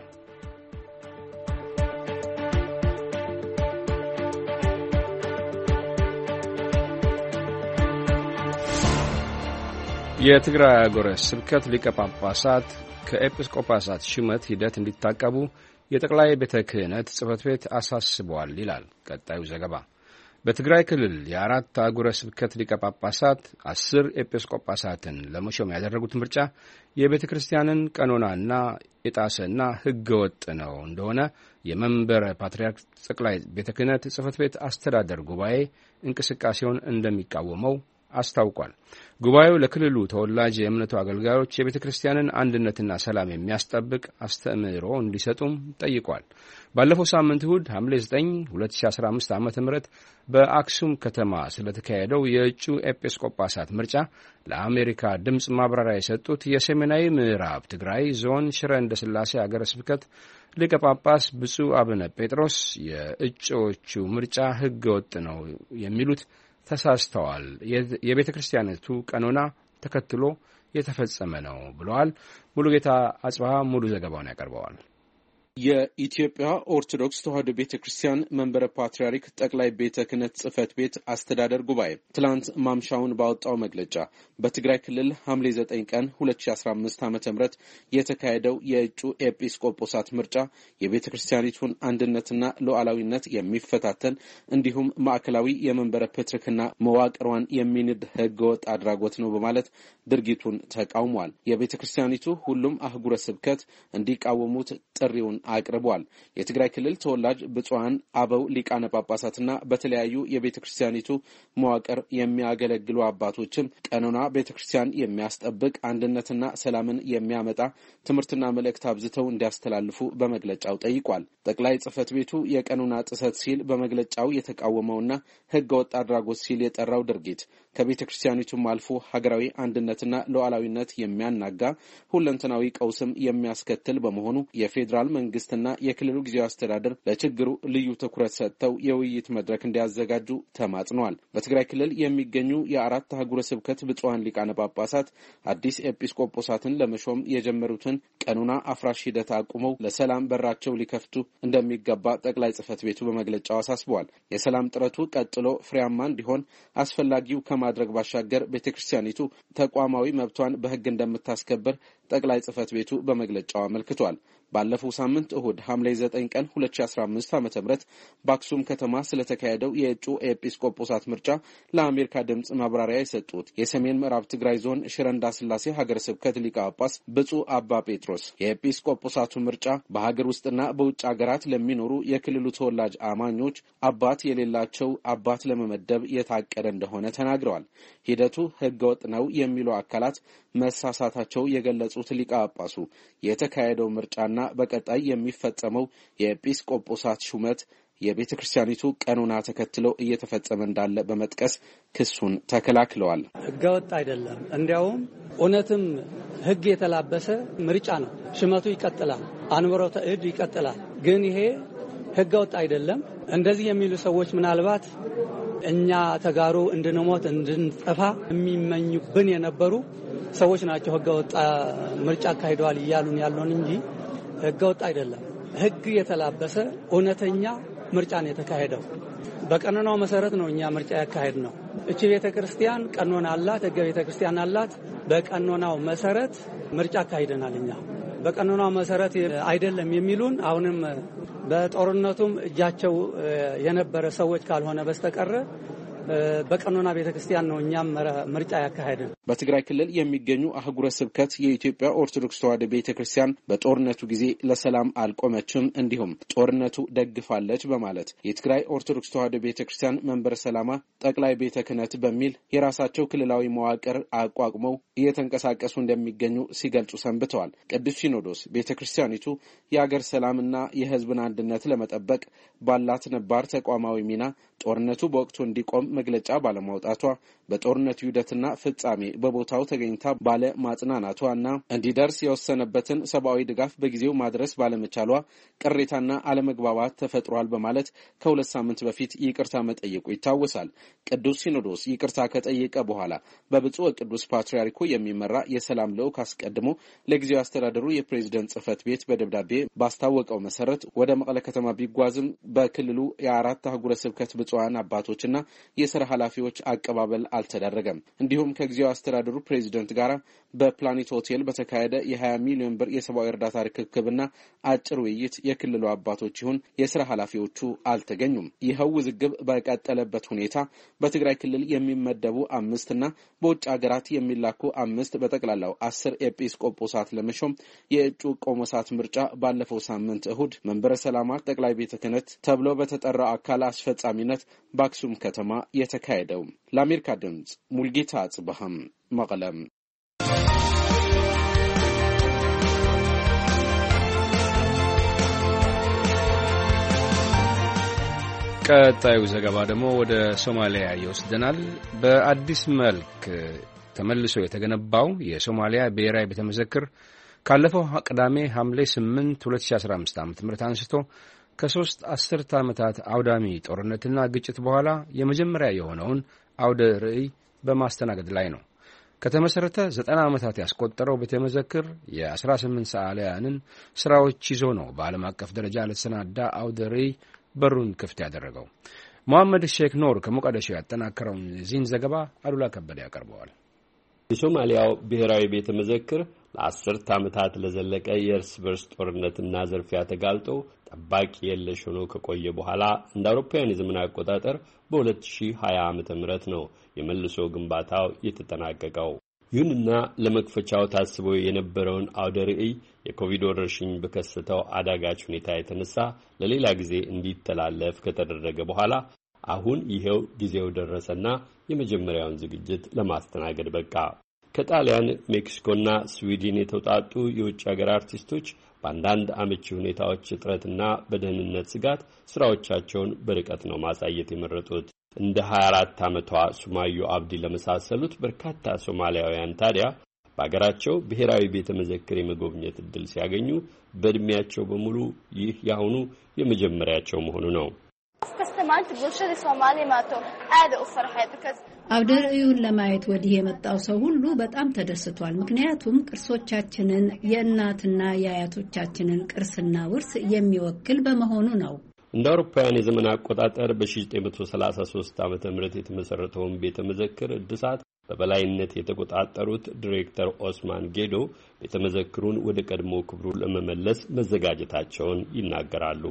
የትግራይ አህጉረ ስብከት ሊቀ ጳጳሳት ከኤጲስቆጶሳት ሹመት ሂደት እንዲታቀቡ የጠቅላይ ቤተ ክህነት ጽሕፈት ቤት አሳስበዋል ይላል ቀጣዩ ዘገባ። በትግራይ ክልል የአራት አህጉረ ስብከት ሊቀ ጳጳሳት 10 ኤጲስቆጶሳትን ለመሾም ያደረጉት ምርጫ የቤተ ክርስቲያንን ቀኖናና የጣሰና ሕገ ወጥ ነው እንደሆነ የመንበረ ፓትርያርክ ጠቅላይ ቤተ ክህነት ጽሕፈት ቤት አስተዳደር ጉባኤ እንቅስቃሴውን እንደሚቃወመው አስታውቋል። ጉባኤው ለክልሉ ተወላጅ የእምነቱ አገልጋዮች የቤተ ክርስቲያንን አንድነትና ሰላም የሚያስጠብቅ አስተምህሮ እንዲሰጡም ጠይቋል። ባለፈው ሳምንት እሁድ ሐምሌ 9 2015 ዓ.ም በአክሱም ከተማ ስለተካሄደው የእጩ ኤጲስቆጶሳት ምርጫ ለአሜሪካ ድምፅ ማብራሪያ የሰጡት የሰሜናዊ ምዕራብ ትግራይ ዞን ሽረ እንዳስላሴ አገረ ስብከት ሊቀ ጳጳስ ብፁዕ አቡነ ጴጥሮስ የእጩዎቹ ምርጫ ሕገ ወጥ ነው የሚሉት ተሳስተዋል፣ የቤተ ክርስቲያኒቱ ቀኖና ተከትሎ የተፈጸመ ነው ብለዋል። ሙሉጌታ አጽባሃ ሙሉ ዘገባውን ያቀርበዋል። የኢትዮጵያ ኦርቶዶክስ ተዋሕዶ ቤተክርስቲያን መንበረ ፓትርያርክ ጠቅላይ ቤተ ክህነት ጽሕፈት ቤት አስተዳደር ጉባኤ ትላንት ማምሻውን ባወጣው መግለጫ በትግራይ ክልል ሐምሌ 9 ቀን 2015 ዓ.ም የተካሄደው የእጩ ኤጲስቆጶሳት ምርጫ የቤተክርስቲያኒቱን አንድነትና ሉዓላዊነት የሚፈታተን እንዲሁም ማዕከላዊ የመንበረ ፕትርክና መዋቅሯን የሚንድ ሕገወጥ አድራጎት ነው በማለት ድርጊቱን ተቃውሟል። የቤተክርስቲያኒቱ ሁሉም አህጉረ ስብከት እንዲቃወሙት ጥሪውን አቅርቧል። የትግራይ ክልል ተወላጅ ብፁዓን አበው ሊቃነ ጳጳሳትና በተለያዩ የቤተክርስቲያኒቱ መዋቅር የሚያገለግሉ አባቶችም ቀኖና ቤተክርስቲያን የሚያስጠብቅ አንድነትና ሰላምን የሚያመጣ ትምህርትና መልእክት አብዝተው እንዲያስተላልፉ በመግለጫው ጠይቋል። ጠቅላይ ጽሕፈት ቤቱ የቀኖና ጥሰት ሲል በመግለጫው የተቃወመውና ሕገወጥ አድራጎት ሲል የጠራው ድርጊት ከቤተክርስቲያኒቱም አልፎ ሀገራዊ አንድነትና ሉዓላዊነት የሚያናጋ ሁለንተናዊ ቀውስም የሚያስከትል በመሆኑ የፌዴራል መንግስትና የክልሉ ጊዜያዊ አስተዳደር ለችግሩ ልዩ ትኩረት ሰጥተው የውይይት መድረክ እንዲያዘጋጁ ተማጽነዋል። በትግራይ ክልል የሚገኙ የአራት አህጉረ ስብከት ብፁዓን ሊቃነ ጳጳሳት አዲስ ኤጲስቆጶሳትን ለመሾም የጀመሩትን ቀኖና አፍራሽ ሂደት አቁመው ለሰላም በራቸው ሊከፍቱ እንደሚገባ ጠቅላይ ጽሕፈት ቤቱ በመግለጫው አሳስበዋል። የሰላም ጥረቱ ቀጥሎ ፍሬያማ እንዲሆን አስፈላጊው ከማድረግ ባሻገር ቤተክርስቲያኒቱ ተቋማዊ መብቷን በሕግ እንደምታስከብር ጠቅላይ ጽሕፈት ቤቱ በመግለጫው አመልክቷል። ባለፈው ሳምንት እሁድ ሐምሌ 9 ቀን 2015 ዓ.ም በአክሱም ከተማ ስለተካሄደው የእጩ ኤጲስቆጶሳት ምርጫ ለአሜሪካ ድምጽ ማብራሪያ የሰጡት የሰሜን ምዕራብ ትግራይ ዞን ሽረንዳ ስላሴ ሀገረ ስብከት ሊቀ ጳጳስ ብፁዕ አባ ጴጥሮስ የኤጲስቆጶሳቱ ምርጫ በሀገር ውስጥና በውጭ ሀገራት ለሚኖሩ የክልሉ ተወላጅ አማኞች አባት የሌላቸው አባት ለመመደብ የታቀደ እንደሆነ ተናግረዋል። ሂደቱ ሕገወጥ ነው የሚሉ አካላት መሳሳታቸው የገለጹት ሊቀ ጳጳሱ የተካሄደው ምርጫና በቀጣይ የሚፈጸመው የኤጲስቆጶሳት ሹመት የቤተ ክርስቲያኒቱ ቀኖና ተከትሎ እየተፈጸመ እንዳለ በመጥቀስ ክሱን ተከላክለዋል። ሕገወጥ አይደለም፣ እንዲያውም እውነትም ሕግ የተላበሰ ምርጫ ነው። ሹመቱ ይቀጥላል፣ አንብሮተ እድ ይቀጥላል። ግን ይሄ ሕገወጥ አይደለም። እንደዚህ የሚሉ ሰዎች ምናልባት እኛ ተጋሩ እንድንሞት እንድንጠፋ የሚመኙብን የነበሩ ሰዎች ናቸው። ሕገወጥ ምርጫ አካሂደዋል እያሉን ያሉን እንጂ ሕገወጥ አይደለም። ሕግ የተላበሰ እውነተኛ ምርጫ ነው የተካሄደው። በቀኖናው መሰረት ነው እኛ ምርጫ ያካሄድ ነው። እቺ ቤተክርስቲያን ቀኖና አላት፣ ሕገ ቤተክርስቲያን አላት። በቀኖናው መሰረት ምርጫ አካሂደናል። እኛ በቀኖናው መሰረት አይደለም የሚሉን አሁንም በጦርነቱም እጃቸው የነበረ ሰዎች ካልሆነ በስተቀር በቀኖና ቤተክርስቲያን ነው እኛም ምርጫ ያካሄድን። በትግራይ ክልል የሚገኙ አህጉረ ስብከት የኢትዮጵያ ኦርቶዶክስ ተዋሕዶ ቤተክርስቲያን በጦርነቱ ጊዜ ለሰላም አልቆመችም፣ እንዲሁም ጦርነቱ ደግፋለች በማለት የትግራይ ኦርቶዶክስ ተዋሕዶ ቤተክርስቲያን መንበረ ሰላማ ጠቅላይ ቤተ ክህነት በሚል የራሳቸው ክልላዊ መዋቅር አቋቁመው እየተንቀሳቀሱ እንደሚገኙ ሲገልጹ ሰንብተዋል። ቅዱስ ሲኖዶስ ቤተክርስቲያኒቱ የአገር ሰላምና የሕዝብን አንድነት ለመጠበቅ ባላት ነባር ተቋማዊ ሚና ጦርነቱ በወቅቱ እንዲቆም መግለጫ ባለማውጣቷ በጦርነቱ ሂደትና ፍጻሜ በቦታው ተገኝታ ባለ ማጽናናቷና እንዲደርስ የወሰነበትን ሰብአዊ ድጋፍ በጊዜው ማድረስ ባለመቻሏ ቅሬታና አለመግባባት ተፈጥሯል በማለት ከ2 ሳምንት በፊት ይቅርታ መጠየቁ ይታወሳል። ቅዱስ ሲኖዶስ ይቅርታ ከጠየቀ በኋላ በብፁዕ ቅዱስ ፓትርያርኩ የሚመራ የሰላም ልዑክ አስቀድሞ ለጊዜው አስተዳደሩ የፕሬዝደንት ጽሕፈት ቤት በደብዳቤ ባስታወቀው መሰረት ወደ መቀለ ከተማ ቢጓዝም በክልሉ የአራት አህጉረ ስብከት ብፁዓን አባቶችና የሥራ ኃላፊዎች አቀባበል አልተደረገም። እንዲሁም ከጊዜው አስተዳደሩ ፕሬዝደንት ጋር በፕላኔት ሆቴል በተካሄደ የ20 ሚሊዮን ብር የሰብአዊ እርዳታ ርክክብና አጭር ውይይት የክልሉ አባቶች ይሁን የሥራ ኃላፊዎቹ አልተገኙም። ይኸው ውዝግብ በቀጠለበት ሁኔታ በትግራይ ክልል የሚመደቡ 5ና በውጭ ሀገራት የሚላኩ 5 በጠቅላላው 10 ኤጲስቆጶሳት ለመሾም የእጩ ቆሞሳት ምርጫ ባለፈው ሳምንት እሁድ መንበረ ሰላማ ጠቅላይ ቤተ ክህነት ተብሎ በተጠራው አካል አስፈጻሚነት በአክሱም ከተማ የተካሄደው። ለአሜሪካ ድምጽ ሙልጌታ አጽበሃም መቀለም። ቀጣዩ ዘገባ ደግሞ ወደ ሶማሊያ ይወስደናል። በአዲስ መልክ ተመልሶ የተገነባው የሶማሊያ ብሔራዊ ቤተ መዘክር ካለፈው ቅዳሜ ሐምሌ 8 2015 ዓ.ም አንስቶ ከ3 አስርተ ዓመታት አውዳሚ ጦርነትና ግጭት በኋላ የመጀመሪያ የሆነውን አውደ ርዕይ በማስተናገድ ላይ ነው። ከተመሰረተ 90 ዓመታት ያስቆጠረው ቤተ መዘክር የ18 ሰዓሊያንን ስራዎች ይዞ ነው በዓለም አቀፍ ደረጃ ለተሰናዳ አውደ ርዕይ በሩን ክፍት ያደረገው። መሐመድ ሼክ ኖር ከሞቃዲሾ ያጠናከረውን ዚን ዘገባ አሉላ ከበደ ያቀርበዋል። የሶማሊያው ብሔራዊ ቤተ መዘክር ለ10 ዓመታት ለዘለቀ የእርስ በርስ ጦርነትና ዝርፊያ ተጋልጦ ጠባቂ የለሽ ሆኖ ከቆየ በኋላ እንደ አውሮፓውያን የዘመን አቆጣጠር በ2020 ዓመተ ምህረት ነው የመልሶ ግንባታው የተጠናቀቀው። ይሁንና ለመክፈቻው ታስቦ የነበረውን አውደ ርዕይ የኮቪድ ወረርሽኝ በከሰተው አዳጋች ሁኔታ የተነሳ ለሌላ ጊዜ እንዲተላለፍ ከተደረገ በኋላ አሁን ይሄው ጊዜው ደረሰና የመጀመሪያውን ዝግጅት ለማስተናገድ በቃ። ከጣሊያን፣ ሜክሲኮና ስዊድን የተውጣጡ የውጭ ሀገር አርቲስቶች በአንዳንድ አመቺ ሁኔታዎች እጥረትና በደህንነት ስጋት ስራዎቻቸውን በርቀት ነው ማሳየት የመረጡት። እንደ 24 ዓመቷ ሱማዮ አብዲ ለመሳሰሉት በርካታ ሶማሊያውያን ታዲያ በአገራቸው ብሔራዊ ቤተ መዘክር የመጎብኘት እድል ሲያገኙ በእድሜያቸው በሙሉ ይህ ያሁኑ የመጀመሪያቸው መሆኑ ነው። አውደ ርዕዩን ለማየት ወዲህ የመጣው ሰው ሁሉ በጣም ተደስቷል። ምክንያቱም ቅርሶቻችንን የእናትና የአያቶቻችንን ቅርስና ውርስ የሚወክል በመሆኑ ነው። እንደ አውሮፓውያን የዘመን አቆጣጠር በ1933 ዓመተ ምህረት የተመሰረተውን ቤተ መዘክር እድሳት በበላይነት የተቆጣጠሩት ዲሬክተር ኦስማን ጌዶ ቤተ መዘክሩን ወደ ቀድሞ ክብሩ ለመመለስ መዘጋጀታቸውን ይናገራሉ።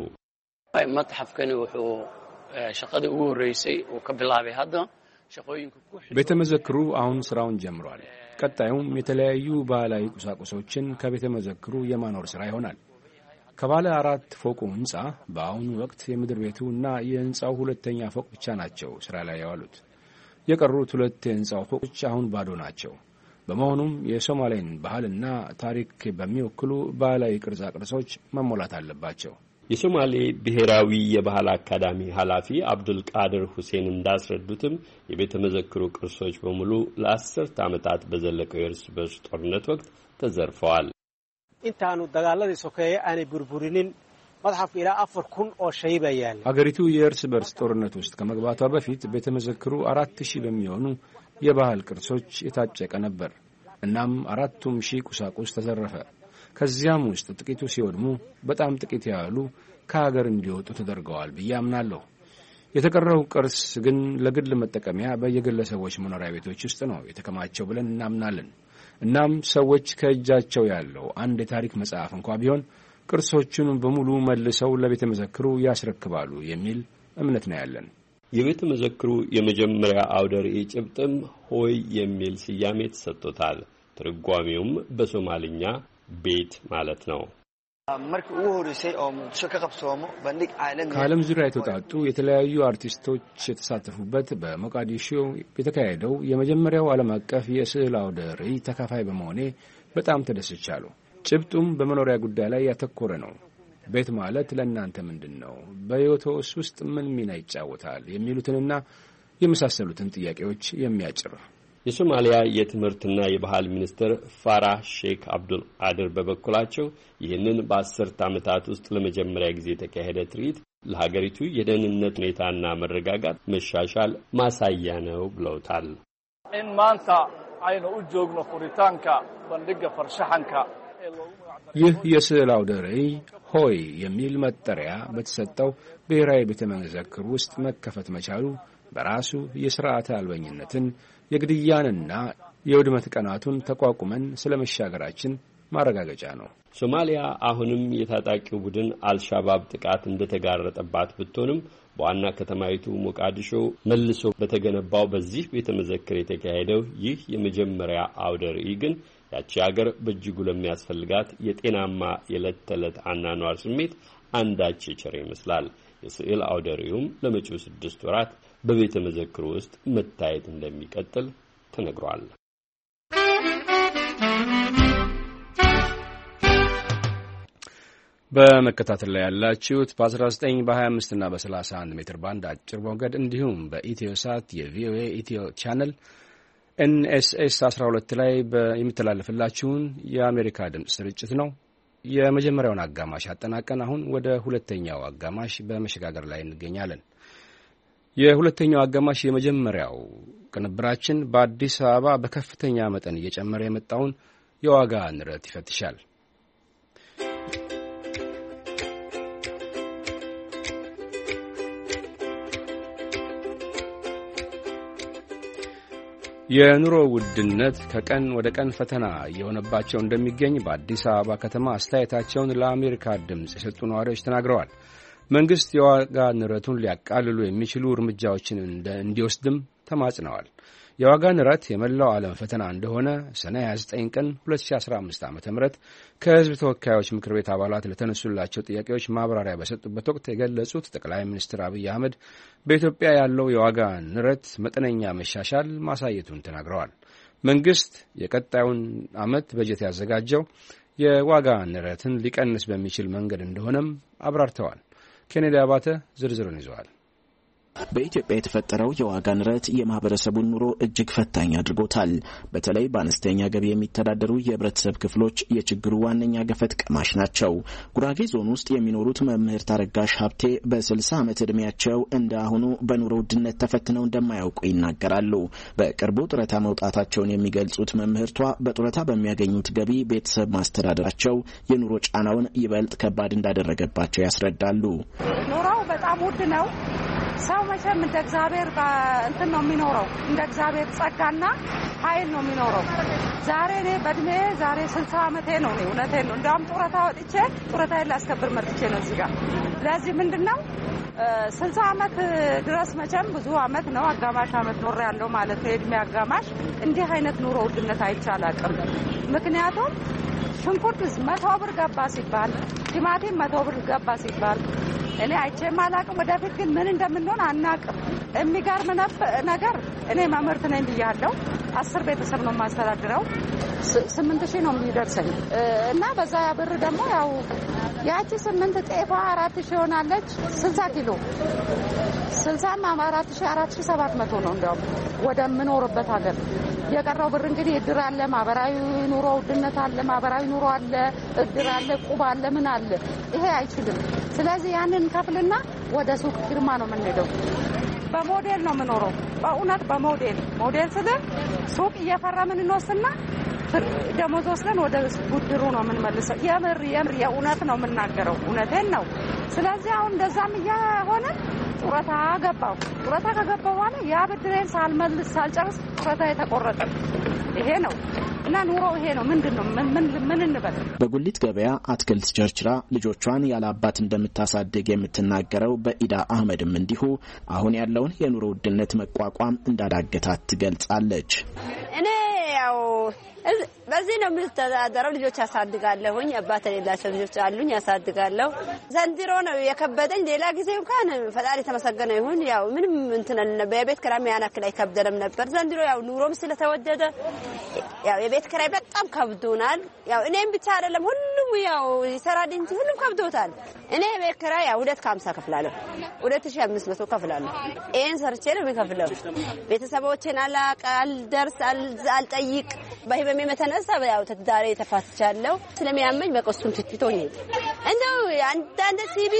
ቤተ መዘክሩ አሁን ስራውን ጀምሯል። ቀጣዩም የተለያዩ ባህላዊ ቁሳቁሶችን ከቤተ መዘክሩ የማኖር ስራ ይሆናል። ከባለ 4 ፎቁ ህንጻ በአሁኑ ወቅት የምድር ቤቱ እና የህንጻው ሁለተኛ ፎቅ ብቻ ናቸው ስራ ላይ ያዋሉት። የቀሩት 2 የህንጻው ፎቆች አሁን ባዶ ናቸው። በመሆኑም የሶማሌን ባህልና ታሪክ በሚወክሉ ባህላዊ ቅርጻ ቅርጾች መሞላት አለባቸው። የሶማሌ ብሔራዊ የባህል አካዳሚ ኃላፊ አብዱል ቃድር ሁሴን እንዳስረዱትም የቤተ መዘክሩ ቅርሶች በሙሉ ለ10 ዓመታት በዘለቀው የእርስ በርስ ጦርነት ወቅት ተዘርፈዋል። ኢንታኑ ደጋላዲ ሶከየ አኔ ቡርቡሪኒን መጽሐፍ ኢላ 4000 ኦ ሸይባ ያለ አገሪቱ የእርስ በርስ ጦርነት ውስጥ ከመግባቷ በፊት ቤተ መዘክሩ 4000 በሚሆኑ የባህል ቅርሶች የታጨቀ ነበር። እናም 4000 ቁሳቁስ ተዘረፈ። ከዚያም ውስጥ ጥቂቱ ሲወድሙ በጣም ጥቂት ያሉ ከሀገር እንዲወጡ ተደርገዋል ብዬ አምናለሁ። የተቀረው ቅርስ ግን ለግል መጠቀሚያ በየግለሰቦች መኖሪያ ቤቶች ውስጥ ነው የተከማቸው ብለን እናምናለን። እናም ሰዎች ከእጃቸው ያለው አንድ የታሪክ መጽሐፍ እንኳን ቢሆን ቅርሶቹን በሙሉ መልሰው ለቤተ መዘክሩ ያስረክባሉ የሚል እምነት ነው ያለን። የቤተ መዘክሩ የመጀመሪያ አውደ ርዕይ ጭብጥም ሆይ የሚል ስያሜ ተሰጥቶታል። ትርጓሜውም በሶማሊኛ ቤት ማለት ነው። ከዓለም ዙሪያ የተውጣጡ የተለያዩ አርቲስቶች የተሳተፉበት በሞቃዲሾ የተካሄደው የመጀመሪያው ዓለም አቀፍ የስዕል አውደ ርዕይ ተካፋይ በመሆኔ በጣም ተደስቻለሁ። ጭብጡም በመኖሪያ ጉዳይ ላይ ያተኮረ ነው። ቤት ማለት ለእናንተ ምንድን ነው? በሕይወትዎስ ውስጥ ምን ሚና ይጫወታል? የሚሉትንና የመሳሰሉትን ጥያቄዎች የሚያጭር። የሶማሊያ የትምህርትና የባህል ሚኒስትር ፋራህ ሼክ አብዱል ቃድር በበኩላቸው ይህንን በ10 ዓመታት ውስጥ ለመጀመሪያ ጊዜ የተካሄደ ትርኢት ለሀገሪቱ የደህንነት ሁኔታና መረጋጋት መሻሻል ማሳያ ነው ብለውታል። ማንታ አይኑ ኡጆግኖ ፉሪታንካ በንድገ ፈርሻንካ ይህ የስዕል አውደ ርዕይ ሆይ የሚል መጠሪያ በተሰጠው ብሔራዊ ቤተ መዘክር ውስጥ መከፈት መቻሉ በራሱ የሥርዓተ አልበኝነትን የግድያንና የውድመት ቀናቱን ተቋቁመን ስለመሻገራችን ማረጋገጫ ነው። ሶማሊያ አሁንም የታጣቂው ቡድን አልሻባብ ጥቃት እንደተጋረጠባት ብትሆንም በዋና ከተማይቱ ሞቃዲሾ መልሶ በተገነባው በዚህ ቤተ መዘክር የተካሄደው ይህ የመጀመሪያ አውደ ርዕይ ግን ያቺ ሀገር በእጅጉ ለሚያስፈልጋት የጤናማ የዕለት ተዕለት አኗኗር ስሜት አንዳች የቸረ ይመስላል። የስዕል አውደ ርዕዩም ለመጪው 6 ወራት በቤተ መዘክሩ ውስጥ መታየት እንደሚቀጥል ተነግሯል። በመከታተል ላይ ያላችሁት በ19 በ25 እና በ31 ሜትር ባንድ አጭር ሞገድ እንዲሁም በኢትዮሳት የቪኦኤ ኢትዮ ቻነል ኤንኤስኤስ 12 ላይ የሚተላለፍላችሁን የአሜሪካ ድምፅ ስርጭት ነው። የመጀመሪያውን አጋማሽ አጠናቀን አሁን ወደ ሁለተኛው አጋማሽ በመሸጋገር ላይ እንገኛለን። የሁለተኛው አጋማሽ የመጀመሪያው ቅንብራችን በአዲስ አበባ በከፍተኛ መጠን እየጨመረ የመጣውን የዋጋ ንረት ይፈትሻል። የኑሮ ውድነት ከቀን ወደ ቀን ፈተና እየሆነባቸው እንደሚገኝ በአዲስ አበባ ከተማ አስተያየታቸውን ለአሜሪካ ድምፅ የሰጡ ነዋሪዎች ተናግረዋል። መንግሥት የዋጋ ንረቱን ሊያቃልሉ የሚችሉ እርምጃዎችን እንዲወስድም ተማጽነዋል። የዋጋ ንረት የመላው ዓለም ፈተና እንደሆነ ሰኔ 29 ቀን 2015 ዓ.ም ከሕዝብ ተወካዮች ምክር ቤት አባላት ለተነሱላቸው ጥያቄዎች ማብራሪያ በሰጡበት ወቅት የገለጹት ጠቅላይ ሚኒስትር አብይ አህመድ በኢትዮጵያ ያለው የዋጋ ንረት መጠነኛ መሻሻል ማሳየቱን ተናግረዋል። መንግሥት የቀጣዩን ዓመት በጀት ያዘጋጀው የዋጋ ንረትን ሊቀንስ በሚችል መንገድ እንደሆነም አብራርተዋል። ኬኔዲ አባተ ዝርዝሩን ይዘዋል። በኢትዮጵያ የተፈጠረው የዋጋ ንረት የማህበረሰቡን ኑሮ እጅግ ፈታኝ አድርጎታል። በተለይ በአነስተኛ ገቢ የሚተዳደሩ የህብረተሰብ ክፍሎች የችግሩ ዋነኛ ገፈት ቀማሽ ናቸው። ጉራጌ ዞን ውስጥ የሚኖሩት መምህር ታረጋሽ ሀብቴ በ60 ዓመት ዕድሜያቸው እንደ አሁኑ በኑሮ ውድነት ተፈትነው እንደማያውቁ ይናገራሉ። በቅርቡ ጡረታ መውጣታቸውን የሚገልጹት መምህርቷ በጡረታ በሚያገኙት ገቢ ቤተሰብ ማስተዳደራቸው የኑሮ ጫናውን ይበልጥ ከባድ እንዳደረገባቸው ያስረዳሉ። ኑሮው በጣም ውድ ነው። ሰው መቼም እንደ እግዚአብሔር እንትን ነው የሚኖረው፣ እንደ እግዚአብሔር ጸጋና ኃይል ነው የሚኖረው። ዛሬ እኔ በእድሜ ዛሬ 60 ዓመቴ ነው። እውነቴን ነው። እንዲያውም ጡረታ ወጥቼ ጡረታዬን ላስከብር መጥቼ ነው እዚህ ጋር። ስለዚህ ምንድነው 60 ዓመት ድረስ መቼም ብዙ ዓመት ነው፣ አጋማሽ ዓመት ኖር ያለው ማለት ነው። የእድሜ አጋማሽ እንዲህ አይነት ኑሮ ውድነት አይቻላቅም። ምክንያቱም ሽንኩርት 100 ብር ገባ ሲባል፣ ቲማቲም 100 ብር ገባ ሲባል እኔ አይቼም አላቅም። ወደፊት ግን ምን እንደምንሆን አናቅም። የሚገርም ነገር እኔ መምህርት ነኝ ብያለሁ። 10 ቤተሰብ ነው የማስተዳድረው። 8000 ነው የሚደርሰኝ እና በዛ ብር ደግሞ ያው ያቺ 8 ጤፋ 4000 ሆናለች። 60 ኪሎ 60 4700 ነው እንደውም ወደምኖርበት ሀገር። የቀረው ብር እንግዲህ እድር አለ፣ ማህበራዊ ኑሮ ውድነት አለ፣ ማህበራዊ ኑሮ አለ፣ እድር አለ፣ ቁብ አለ፣ ምን አለ። ይሄ አይችልም። ስለዚህ ያንን ከፍልና ወደ ሱቅ ፊርማ ነው የምንሄደው። በሞዴል ነው የምኖረው። በእውነት በሞዴል ስለ ሱቅ እየፈረምን እንወስና ደሞዝ ወስደን ወደ ጉድሩ ነው የምንመልሰው። የምር የእውነት ነው የምናገረው። እውነቴን ነው። ስለዚህ አሁን እንደዛም እየሆነ ጡረታ ገባው። ጡረታ ከገባው በኋላ ያ ብድሬን ሳልጨርስ ጡረታ የተቆረጠ ይሄ ነው እና ኑሮ ይሄ ነው። ምንድነው ምን እንበል? በጉሊት ገበያ አትክልት ቸርችራ ልጆቿን ያለ አባት እንደምታሳድግ የምትናገረው በኢዳ አህመድም እንዲሁ አሁን ያለውን የኑሮ ውድነት መቋቋም እንዳዳገታት ትገልጻለች። እኔ ያው በዚህ ነው የምተዳደረው። ልጆች ያሳድጋለሁኝ። አባት የሌላቸው ልጆች አሉኝ፣ ያሳድጋለሁ። ዘንድሮ ነው የከበደኝ። ሌላ ጊዜ እንኳን ፈጣሪ የተመሰገነ ይሁን ያው ምንም እንትን በቤት ኪራይ ያናክል አይከብደንም ነበር። ዘንድሮ ያው ኑሮም ስለተወደደ ያው የቤት ኪራይ በጣም ከብዶናል። ያው እኔም ብቻ አይደለም ሁሉም ያው ይሰራል እንጂ ሁሉም ከብዶታል። እኔ የቤት ኪራይ ያው 250 ከፍላለሁ፣ 2500 ከፍላለሁ። ይሄን ሰርቼ ነው የምከፍለው። ቤተሰቦቼን አልደርስ አልጠይቅ በህመሜ መተነሳ ያው ተዳሬ ተፋትቻለሁ። ስለሚያመኝ በቀሱን ትቶኝ እንደው አንዳንድ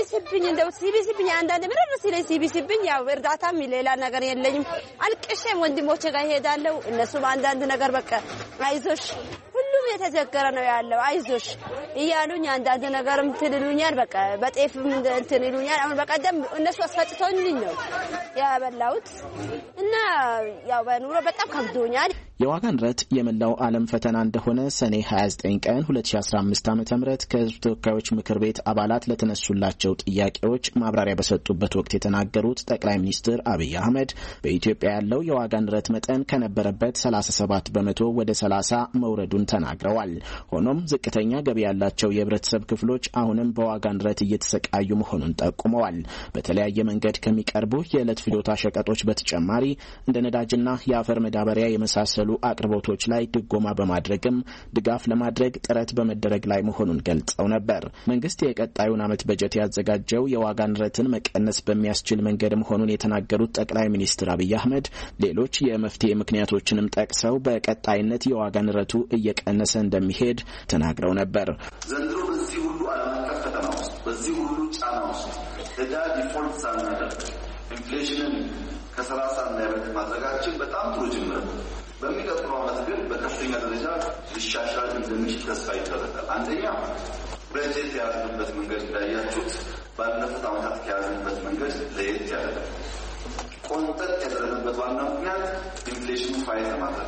ሲቢሲብኝ አንዳንድ ምንም ሲቢሲብኝ ያው እርዳታም ሌላ ነገር የለኝም። አልቅሼም ወንድሞቼ ጋር ሄዳለሁ። እነሱም አንዳንድ ነገር በቃ አይዞሽ ሁሉም የተቸገረ ነው ያለው አይዞሽ እያሉኝ አንዳንድ ነገርም ትልሉኛል። በቃ በጤፍም እንትን ይሉኛል። አሁን በቀደም እነሱ አስፈጭቶልኝ ነው ያበላሁት እና ያው በኑሮ በጣም ከብዶኛል። የዋጋ ንረት የመላው ዓለም ፈተና እንደሆነ ሰኔ 29 ቀን 2015 ዓ.ም ከሕዝብ ተወካዮች ምክር ቤት አባላት ለተነሱላቸው ጥያቄዎች ማብራሪያ በሰጡበት ወቅት የተናገሩት ጠቅላይ ሚኒስትር አብይ አህመድ በኢትዮጵያ ያለው የዋጋ ንረት መጠን ከነበረበት 37 በመቶ ወደ 30 መውረዱን ተናግረዋል። ሆኖም ዝቅተኛ ገቢ ያላቸው የህብረተሰብ ክፍሎች አሁንም በዋጋ ንረት እየተሰቃዩ መሆኑን ጠቁመዋል። በተለያየ መንገድ ከሚቀርቡ የዕለት ፍጆታ ሸቀጦች በተጨማሪ እንደ ነዳጅና የአፈር መዳበሪያ የመሳሰሉ አቅርቦቶች ላይ ድጎማ በማድረግም ድጋፍ ለማድረግ ጥረት በመደረግ ላይ መሆኑን ገልጸው ነበር። መንግስት የቀጣዩን ዓመት በጀት ያዘጋጀው የዋጋ ንረትን መቀነስ በሚያስችል መንገድ መሆኑን የተናገሩት ጠቅላይ ሚኒስትር አብይ አህመድ ሌሎች የመፍትሄ ምክንያቶችንም ጠቅሰው በቀጣይነት የዋጋ ንረቱ እየቀነሰ እንደሚሄድ ተናግረው ነበር። ዘንድሮ በዚህ ሁሉ ዓለም አቀፍ ፈተና ውስጥ በዚህ ሁሉ ጫና ውስጥ ዕዳ ዲፎልት ሳናደርግ ኢንፍሌሽንን ከ30 እንዳይበልጥ ማድረጋችን በጣም ጥሩ ጅምር ነው። በሚቀጥለው ዓመት ግን በከፍተኛ ደረጃ ሊሻሻል እንደሚችል ተስፋ ይደረጋል። አንደኛ በጀት የያዝንበት መንገድ እንዳያችሁት ባለፉት ዓመታት ከያዝንበት መንገድ ለየት ያለ ነው። ቆንጠጥ ያደረገበት ዋና ምክንያት ኢንፍሌሽኑ ፋይት ማድረግ።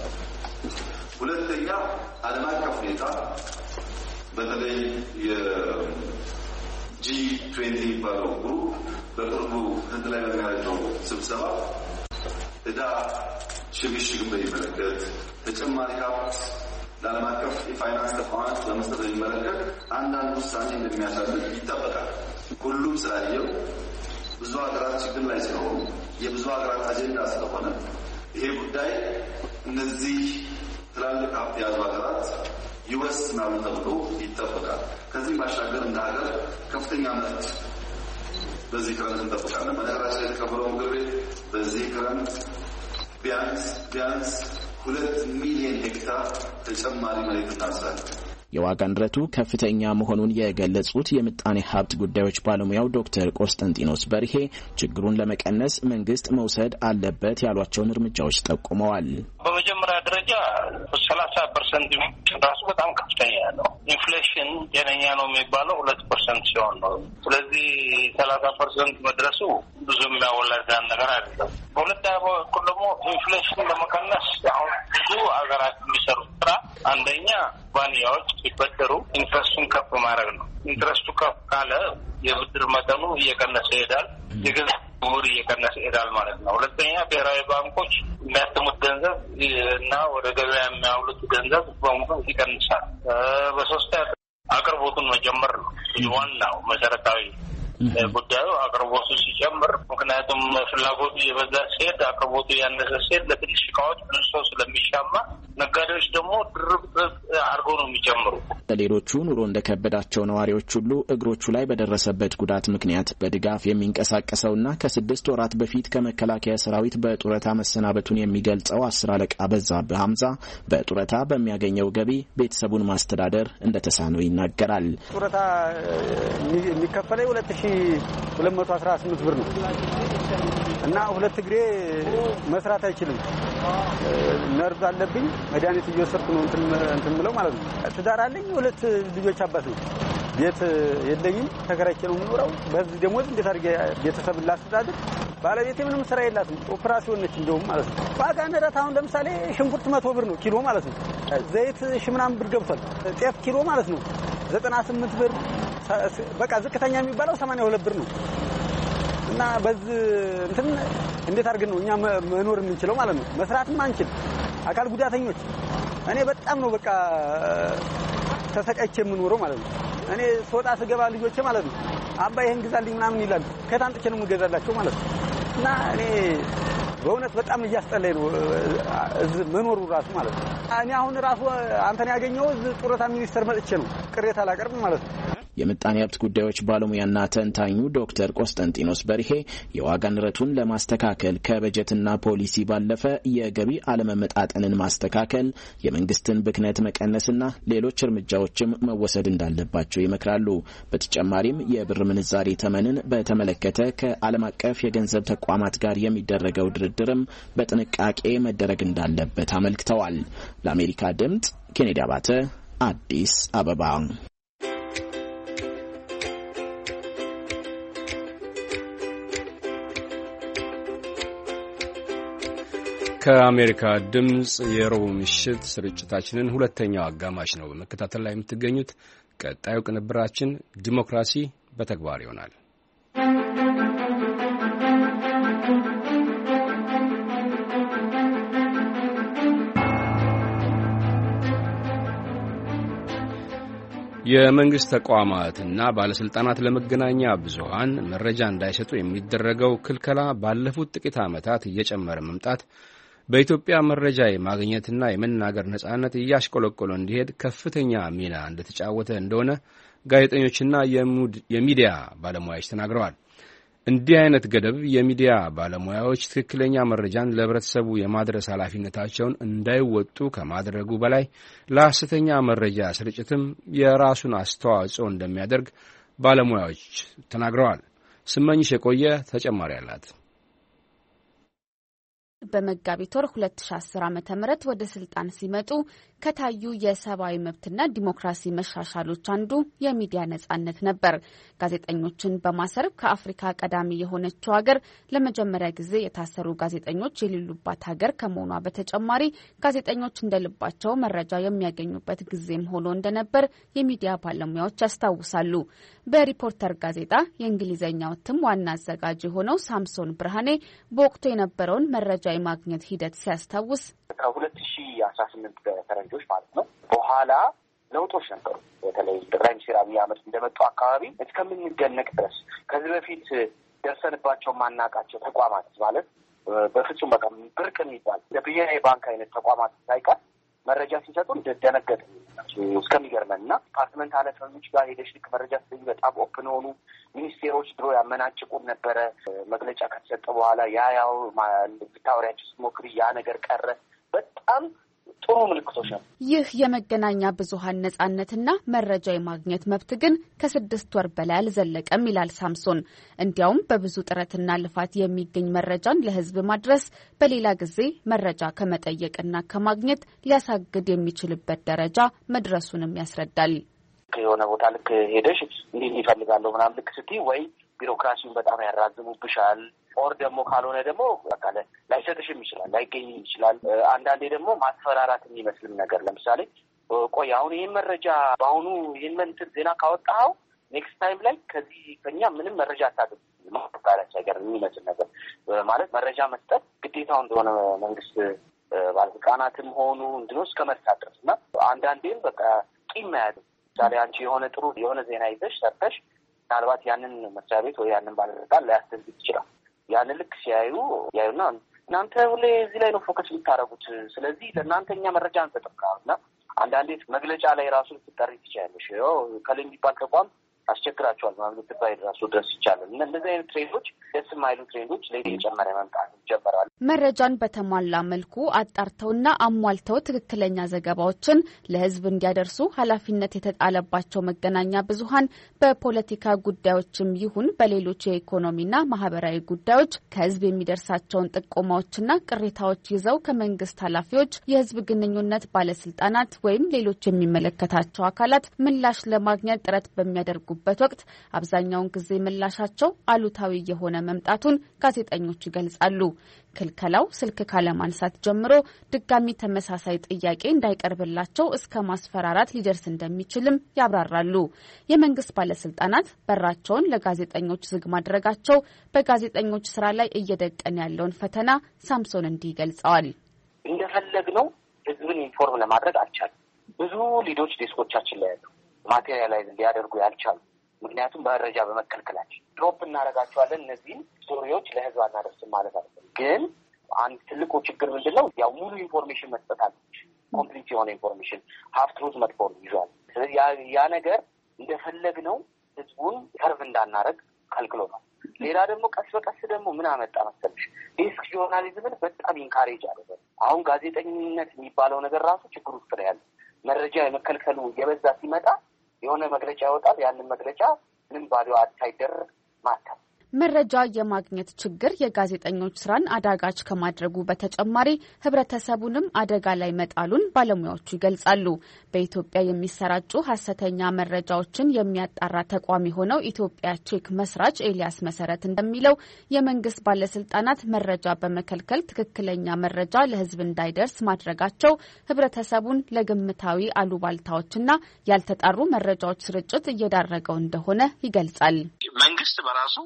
ሁለተኛ ዓለም አቀፍ ሁኔታ በተለይ የጂ20 የሚባለው ግሩፕ በቅርቡ ህንድ ላይ በሚያደርገው ስብሰባ ዕዳ ሽግሽግን በሚመለከት ተጨማሪ ሀብት ለዓለም አቀፍ የፋይናንስ ተቋማት በመስጠት በሚመለከት አንዳንድ ውሳኔ እንደሚያሳልፍ ይጠበቃል። ሁሉም ስላየው ብዙ ሀገራት ችግር ላይ ስለሆኑ የብዙ ሀገራት አጀንዳ ስለሆነ ይሄ ጉዳይ እነዚህ ትላልቅ ሀብት የያዙ ሀገራት ይወስናሉ ተብሎ ይጠበቃል። ከዚህም ባሻገር እንደ ሀገር ከፍተኛ ምርት በዚህ ክረምት እንጠብቃለን። በነገራችን ላይ የተቀበለው ምክር ቤት በዚህ ክረምት ቢያንስ 2 ሚሊዮን ሄክታር ተጨማሪ መሬት እናርሳለን። የዋጋ ንረቱ ከፍተኛ መሆኑን የገለጹት የምጣኔ ሀብት ጉዳዮች ባለሙያው ዶክተር ቆስጠንጢኖስ በርሄ ችግሩን ለመቀነስ መንግስት መውሰድ አለበት ያሏቸውን እርምጃዎች ጠቁመዋል። በመጀመሪያ ደረጃ 30% ራሱ በጣም ከፍተኛ ነው። ኢንፍሌሽን ጤነኛ ነው የሚባለው 2% ሲሆን ነው። ስለዚህ 30% መድረሱ ብዙ የሚያወላዳን ነገር አይደለም። በሁለተኛ በኩል ደግሞ ኢንፍሌሽን ለመቀነስ አሁን ብዙ ሀገራት የሚሰሩት ስራ አንደኛ ኩባንያዎች ሲበደሩ ኢንትረስቱን ከፍ ማድረግ ነው። ኢንትረስቱ ከፍ ካለ የብድር መጠኑ እየቀነሰ ይሄዳል፣ የገንዘብ ዝውውር እየቀነሰ ይሄዳል ማለት ነው። ሁለተኛ ብሔራዊ ባንኮች የሚያትሙት ገንዘብ እና ወደ ገበያ የሚያውሉት ገንዘብ በሙሉ ይቀንሳል። በሶስተኛ አቅርቦቱን መጨመር ነው ዋናው መሰረታዊ ጉዳዩ። አቅርቦቱ ሲጨምር ምክንያቱም ፍላጎቱ የበዛ ሲሄድ አቅርቦቱ ያነሰ ሲሄድ ለትንሽ እቃዎች ብዙ ሰው ስለሚሻማ ነጋዴዎች ደግሞ ድርብ አድርገው ነው የሚጨምሩ። ሌሎቹ ኑሮ እንደከበዳቸው ነዋሪዎች ሁሉ እግሮቹ ላይ በደረሰበት ጉዳት ምክንያት በድጋፍ የሚንቀሳቀሰውና ከ6 ወራት በፊት ከመከላከያ ሰራዊት በጡረታ መሰናበቱን የሚገልጸው 10 አለቃ በዛብህ ሐምዛ በጡረታ በሚያገኘው ገቢ ቤተሰቡን ማስተዳደር እንደተሳነው ይናገራል። ጡረታ የሚከፈለው 2218 ብር ነው እና 2 እግሬ መስራት አይችልም። ነርቭ አለብኝ። መድኃኒት እየወሰድኩ ነው እንትን ምለው ማለት ነው። ትዳር አለኝ። 2 ልጆች አባት ነው። ቤት የለኝም። ተከራይቼ ነው የምኖረው። በዚህ ደሞዝ እንዴት አድርጌ ቤተሰብ ላስተዳድር? ባለቤቴ ምንም ስራ የላትም። ኦፕራሲዮን ነች እንደውም ማለት ነው። ዋጋ ንረት አሁን ለምሳሌ ሽንኩርት 100 ብር ነው ኪሎ ማለት ነው። ዘይት ምናምን ብር ገብቷል። ጤፍ ኪሎ ማለት ነው 98 ብር። በቃ ዝቅተኛ የሚባለው 82 ብር ነው። እና በዚህ እንትን እንዴት አድርገን ነው እኛ መኖር የምንችለው ማለት ነው? መስራትም አንችል። አካል ጉዳተኞች እኔ በጣም ነው በቃ ተሰቃይቼ የምኖረው ማለት ነው። እኔ ስወጣ ስገባ ልጆቼ ማለት ነው አባ ይሄን ግዛልኝ ምናምን ይላሉ። ከታንጥቼ ነው የምገዛላቸው ማለት ነው። እና እኔ በእውነት በጣም እያስጠላኝ ነው እዚህ መኖሩ ራሱ ማለት ነው። እኔ አሁን ራሱ አንተን ያገኘው እዚህ ጡረታ ሚኒስቴር መጥቼ ነው ቅሬታ ላቀርብ ማለት ነው። የምጣኔ ሀብት ጉዳዮች ባለሙያና ተንታኙ ዶክተር ቆስጠንጢኖስ በርሄ የዋጋ ንረቱን ለማስተካከል ከበጀትና ፖሊሲ ባለፈ የገቢ አለመመጣጠንን ማስተካከል፣ የመንግስትን ብክነት መቀነስና ሌሎች እርምጃዎችም መወሰድ እንዳለባቸው ይመክራሉ። በተጨማሪም የብር ምንዛሬ ተመንን በተመለከተ ከዓለም አቀፍ የገንዘብ ተቋማት ጋር የሚደረገው ድርድርም በጥንቃቄ መደረግ እንዳለበት አመልክተዋል። ለአሜሪካ ድምጽ ኬኔዲ አባተ አዲስ አበባ። ከአሜሪካ ድምጽ የረቡዕ ምሽት ስርጭታችንን ሁለተኛው አጋማሽ ነው በመከታተል ላይ የምትገኙት። ቀጣዩ ቅንብራችን ዲሞክራሲ በተግባር ይሆናል። የመንግስት ተቋማትና ባለስልጣናት ለመገናኛ ብዙሃን መረጃ እንዳይሰጡ የሚደረገው ክልከላ ባለፉት ጥቂት ዓመታት እየጨመረ መምጣት በኢትዮጵያ መረጃ የማግኘትና የመናገር ነጻነት እያሽቆለቆለ እንዲሄድ ከፍተኛ ሚና እንደተጫወተ እንደሆነ ጋዜጠኞችና የሚዲያ ባለሙያዎች ተናግረዋል። እንዲህ አይነት ገደብ የሚዲያ ባለሙያዎች ትክክለኛ መረጃን ለህብረተሰቡ የማድረስ ኃላፊነታቸውን እንዳይወጡ ከማድረጉ በላይ ለሐሰተኛ መረጃ ስርጭትም የራሱን አስተዋጽኦ እንደሚያደርግ ባለሙያዎች ተናግረዋል። ስመኝሽ የቆየ ተጨማሪ አላት። በመጋቢት ወር 2010 ዓ.ም ወደ ስልጣን ሲመጡ ከታዩ የሰብአዊ መብትና ዲሞክራሲ መሻሻሎች አንዱ የሚዲያ ነጻነት ነበር። ጋዜጠኞችን በማሰር ከአፍሪካ ቀዳሚ የሆነችው ሀገር ለመጀመሪያ ጊዜ የታሰሩ ጋዜጠኞች የሌሉባት ሀገር ከመሆኗ በተጨማሪ ጋዜጠኞች እንደልባቸው መረጃ የሚያገኙበት ጊዜም ሆኖ እንደነበር የሚዲያ ባለሙያዎች ያስታውሳሉ። በሪፖርተር ጋዜጣ የእንግሊዝኛው እትም ዋና አዘጋጅ የሆነው ሳምሶን ብርሃኔ በወቅቱ የነበረውን መረጃ የማግኘት ሂደት ሲያስታውስ ከ2018 በፈረንጆች ማለት ነው በኋላ ለውጦች ነበሩ። በተለይ ጠቅላይ ሚኒስትር አብይ አህመድ እንደመጡ አካባቢ እስከምንገነቅ ድረስ ከዚህ በፊት ደርሰንባቸው ማናቃቸው ተቋማት ማለት በፍጹም በቃ ብርቅ የሚባል የብሔራዊ ባንክ አይነት ተቋማት ሳይቀር መረጃ ሲሰጡ እንደደነገጥ እስከሚገርመን እና ዲፓርትመንት ኃላፊዎች ጋር ሄደሽ ልክ መረጃ ስለዚህ በጣም ኦፕን ሆኑ። ሚኒስቴሮች ድሮ ያመናጭቁን ነበረ። መግለጫ ከተሰጠ በኋላ ያው ብታወሪያቸው ስትሞክሪ ያ ነገር ቀረ። በጣም ጥሩ ምልክቶች ነው። ይህ የመገናኛ ብዙሃን ነጻነትና መረጃ የማግኘት መብት ግን ከ6 ወር በላይ አልዘለቀም ይላል ሳምሶን። እንዲያውም በብዙ ጥረትና ልፋት የሚገኝ መረጃን ለሕዝብ ማድረስ በሌላ ጊዜ መረጃ ከመጠየቅና ከማግኘት ሊያሳግድ የሚችልበት ደረጃ መድረሱንም ያስረዳል። የሆነ ቦታ ልክ ሄደሽ እንዲህ ይፈልጋለሁ ምናምን ልክ ስትይ ወይ ቢሮክራሲውን በጣም ያራዝሙብሻል። ኦር ደግሞ ካልሆነ ደግሞ በቃ ላይሰጥሽም ይችላል፣ ላይገኝም ይችላል። አንዳንዴ ደግሞ ማስፈራራት የሚመስልም ነገር ለምሳሌ ቆይ አሁን ይህን መረጃ በአሁኑ ይህን እንትን ዜና ካወጣኸው ኔክስት ታይም ላይ ከዚህ ከኛ ምንም መረጃ አታገኝ ማስፈራራት ነገር የሚመስል ነገር ማለት መረጃ መስጠት ግዴታው እንደሆነ መንግስት ባለስልጣናትም ሆኑ እንድኖስ ከመርሳት ድረስ እና አንዳንዴም በቃ ቂም መያዝ ምሳሌ አንቺ የሆነ ጥሩ የሆነ ዜና ይዘሽ ሰርተሽ ምናልባት ያንን መስሪያ ቤት ወይ ያንን ባለስልጣን ላያስደስት ይችላል። ያንን ልክ ያዩና እናንተ ሁሌ እዚህ ላይ ነው ፎከስ የምታደርጉት፣ ስለዚህ ለእናንተ እኛ መረጃ አንሰጥም እና አንዳንዴ መግለጫ ላይ ራሱ ልትጠሪ ትችላለሽ። ከላይ የሚባል ተቋም አስቸግራቸዋል ማለት ልትባይ ራሱ ድረስ ይቻላል። እና እንደዚህ አይነት ትሬንዶች ደስ የማይሉ ትሬንዶች ላይ የጨመረ መምጣት ይጀምራል። መረጃን በተሟላ መልኩ አጣርተውና አሟልተው ትክክለኛ ዘገባዎችን ለሕዝብ እንዲያደርሱ ኃላፊነት የተጣለባቸው መገናኛ ብዙሃን በፖለቲካ ጉዳዮችም ይሁን በሌሎች የኢኮኖሚና ማህበራዊ ጉዳዮች ከሕዝብ የሚደርሳቸውን ጥቆማዎችና ቅሬታዎች ይዘው ከመንግስት ኃላፊዎች፣ የሕዝብ ግንኙነት ባለስልጣናት ወይም ሌሎች የሚመለከታቸው አካላት ምላሽ ለማግኘት ጥረት በሚያደርጉ በት ወቅት አብዛኛውን ጊዜ ምላሻቸው አሉታዊ የሆነ መምጣቱን ጋዜጠኞች ይገልጻሉ። ክልከላው ስልክ ካለማንሳት ጀምሮ ድጋሚ ተመሳሳይ ጥያቄ እንዳይቀርብላቸው እስከ ማስፈራራት ሊደርስ እንደሚችልም ያብራራሉ። የመንግስት ባለስልጣናት በራቸውን ለጋዜጠኞች ዝግ ማድረጋቸው በጋዜጠኞች ስራ ላይ እየደቀነ ያለውን ፈተና ሳምሶን እንዲህ ይገልጸዋል። እንደፈለግነው ህዝብን ኢንፎርም ለማድረግ አልቻለም። ብዙ ሊዶች ዴስኮቻችን ላይ ያሉ ማቴሪያላይዝ ሊያደርጉ ያልቻሉ ምክንያቱም መረጃ በመከልከላቸው ድሮፕ እናደርጋቸዋለን። እነዚህም ስቶሪዎች ለህዝብ አናደርስም ማለት አይደለም። ግን አንድ ትልቁ ችግር ምንድነው? ያው ሙሉ ኢንፎርሜሽን መስጠት አለች። ኮምፕሊት የሆነ ኢንፎርሜሽን ሀፍትሩዝ መጥፎ ይዟል። ስለዚህ ያ ነገር እንደፈለግነው ህዝቡን ሰርቭ እንዳናረግ ከልክሎ ነው። ሌላ ደግሞ ቀስ በቀስ ደግሞ ምን አመጣ መሰለሽ? ዴስክ ጆርናሊዝምን በጣም ኢንካሬጅ አደረገ። አሁን ጋዜጠኝነት የሚባለው ነገር ራሱ ችግር ውስጥ ነው ያለው። መረጃ የመከልከሉ የበዛ ሲመጣ የሆነ መግለጫ ያወጣል። ያንን መግለጫ ምንም ባለው ሳይደረግ ማተም መረጃ የማግኘት ችግር የጋዜጠኞች ስራን አዳጋች ከማድረጉ በተጨማሪ ህብረተሰቡንም አደጋ ላይ መጣሉን ባለሙያዎቹ ይገልጻሉ። በኢትዮጵያ የሚሰራጩ ሐሰተኛ መረጃዎችን የሚያጣራ ተቋም የሆነው ኢትዮጵያ ቼክ መስራች ኤልያስ መሰረት እንደሚለው የመንግስት ባለስልጣናት መረጃ በመከልከል ትክክለኛ መረጃ ለህዝብ እንዳይደርስ ማድረጋቸው ህብረተሰቡን ለግምታዊ አሉባልታዎችና ያልተጣሩ መረጃዎች ስርጭት እየዳረገው እንደሆነ ይገልጻል። መንግስት በራሱ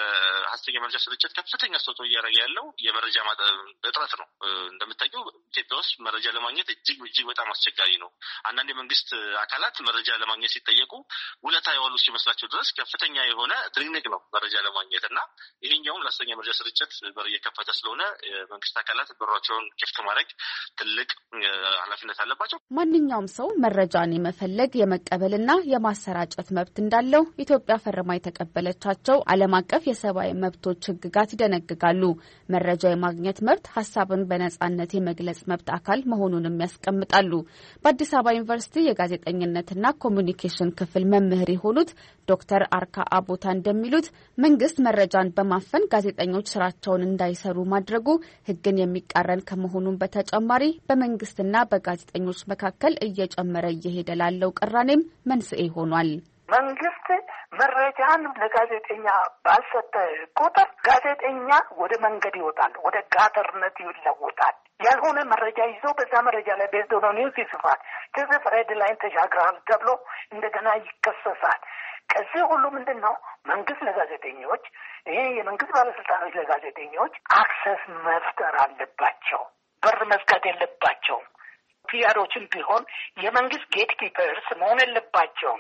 ሐሰተኛ መረጃ ስርጭት ከፍተኛ አስተዋጽኦ እያደረገ ያለው የመረጃ እጥረት ነው። እንደምታውቂው ኢትዮጵያ ውስጥ መረጃ ለማግኘት እጅግ በጣም አስቸጋሪ ነው። አንዳንድ የመንግስት አካላት መረጃ ለማግኘት ሲጠየቁ ውለታ የዋሉ ሲመስላቸው ድረስ ከፍተኛ የሆነ ትንቅንቅ ነው መረጃ ለማግኘት እና ይሄኛውም ለሐሰተኛ መረጃ ስርጭት በር እየከፈተ ስለሆነ የመንግስት አካላት በሯቸውን ክፍት ማድረግ ትልቅ ኃላፊነት አለባቸው። ማንኛውም ሰው መረጃን የመፈለግ የመቀበልና የማሰራጨት መብት እንዳለው ኢትዮጵያ ፈርማ የተቀበለቻቸው ዓለም አቀፍ የሰብአዊ መብቶች ሕግጋት ይደነግጋሉ። መረጃ የማግኘት መብት ሀሳብን በነጻነት የመግለጽ መብት አካል መሆኑንም ያስቀምጣሉ። በአዲስ አበባ ዩኒቨርሲቲ የጋዜጠኝነትና ኮሚኒኬሽን ክፍል መምህር የሆኑት ዶክተር አርካ አቦታ እንደሚሉት መንግስት መረጃን በማፈን ጋዜጠኞች ስራቸውን እንዳይሰሩ ማድረጉ ሕግን የሚቃረን ከመሆኑም በተጨማሪ በመንግስትና በጋዜጠኞች መካከል እየጨመረ እየሄደ ላለው ቅራኔም መንስኤ ሆኗል። መንግስት መረጃን ለጋዜጠኛ ባልሰጠ ቁጥር ጋዜጠኛ ወደ መንገድ ይወጣል፣ ወደ ጋተርነት ይለወጣል። ያልሆነ መረጃ ይዞ በዛ መረጃ ላይ ቤዝድ ኦን ኒውስ ይጽፋል። ከዚህ ሬድ ላይን ተሻግረሃል ተብሎ እንደገና ይከሰሳል። ከዚህ ሁሉ ምንድን ነው መንግስት ለጋዜጠኞች ይሄ የመንግስት ባለስልጣኖች ለጋዜጠኞች አክሰስ መፍጠር አለባቸው። በር መዝጋት የለባቸውም። ፒአሮችን ቢሆን የመንግስት ጌት ኪፐርስ መሆን የለባቸውም።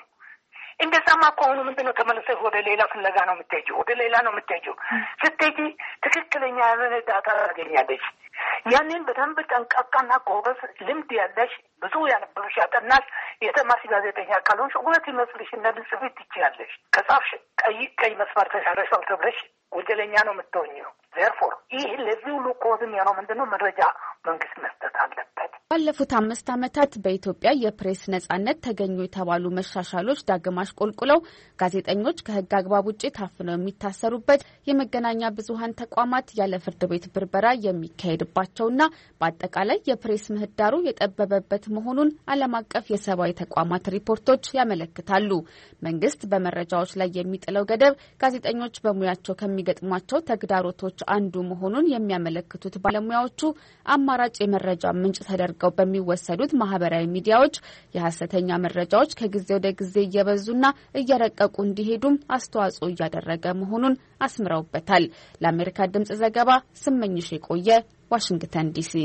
እንደዛማ ከሆኑ ምንድነው ተመልሰህ ወደ ሌላ ፍለጋ ነው የምትሄጂው፣ ወደ ሌላ ነው የምትሄጂው። ስትሄጂ ትክክለኛ ያልሆነ ዳታ ታገኛለች። ያንን በደንብ ጠንቃቃና ጎበዝ ልምድ ያለሽ ብዙ ያነበብሽ ያጠናሽ የተማርሽ ጋዜጠኛ ካልሆንሽ እውነት ይመስልሽ እና ልጽፊ ትችያለሽ። ከጻፍሽ ቀይ መስመር ተሻረሻል ተብለሽ ወንጀለኛ ነው የምትሆኚው። ዜርፎር ይህ ለዚህ ሁሉ ኮዝም ያለው ምንድነው መረጃ መንግስት መስጠት አለበት። ባለፉት 5 ዓመታት በኢትዮጵያ የፕሬስ ነጻነት ተገኙ የተባሉ መሻሻሎች ዳግም አሽቆልቁለው ጋዜጠኞች ከህግ አግባብ ውጪ ታፍነው የሚታሰሩበት፣ የመገናኛ ብዙሃን ተቋማት ያለ ፍርድ ቤት ብርበራ የሚካሄድባቸውና በአጠቃላይ የፕሬስ ምህዳሩ የጠበበበት መሆኑን ዓለም አቀፍ የሰብአዊ ተቋማት ሪፖርቶች ያመለክታሉ። መንግስት በመረጃዎች ላይ የሚጥለው ገደብ ጋዜጠኞች በሙያቸው ከሚገጥሟቸው ተግዳሮቶች አንዱ መሆኑን የሚያመለክቱት ባለሙያዎቹ አማራጭ የመረጃ ምንጭ ተደርገው በሚወሰዱት ማህበራዊ ሚዲያዎች የሐሰተኛ መረጃዎች ከጊዜ ወደ ጊዜ እየበዙና እየረቀቁ እንዲሄዱም አስተዋጽኦ እያደረገ መሆኑን አስምረውበታል። ለአሜሪካ ድምጽ ዘገባ ስመኝሽ የቆየ ዋሽንግተን ዲሲ።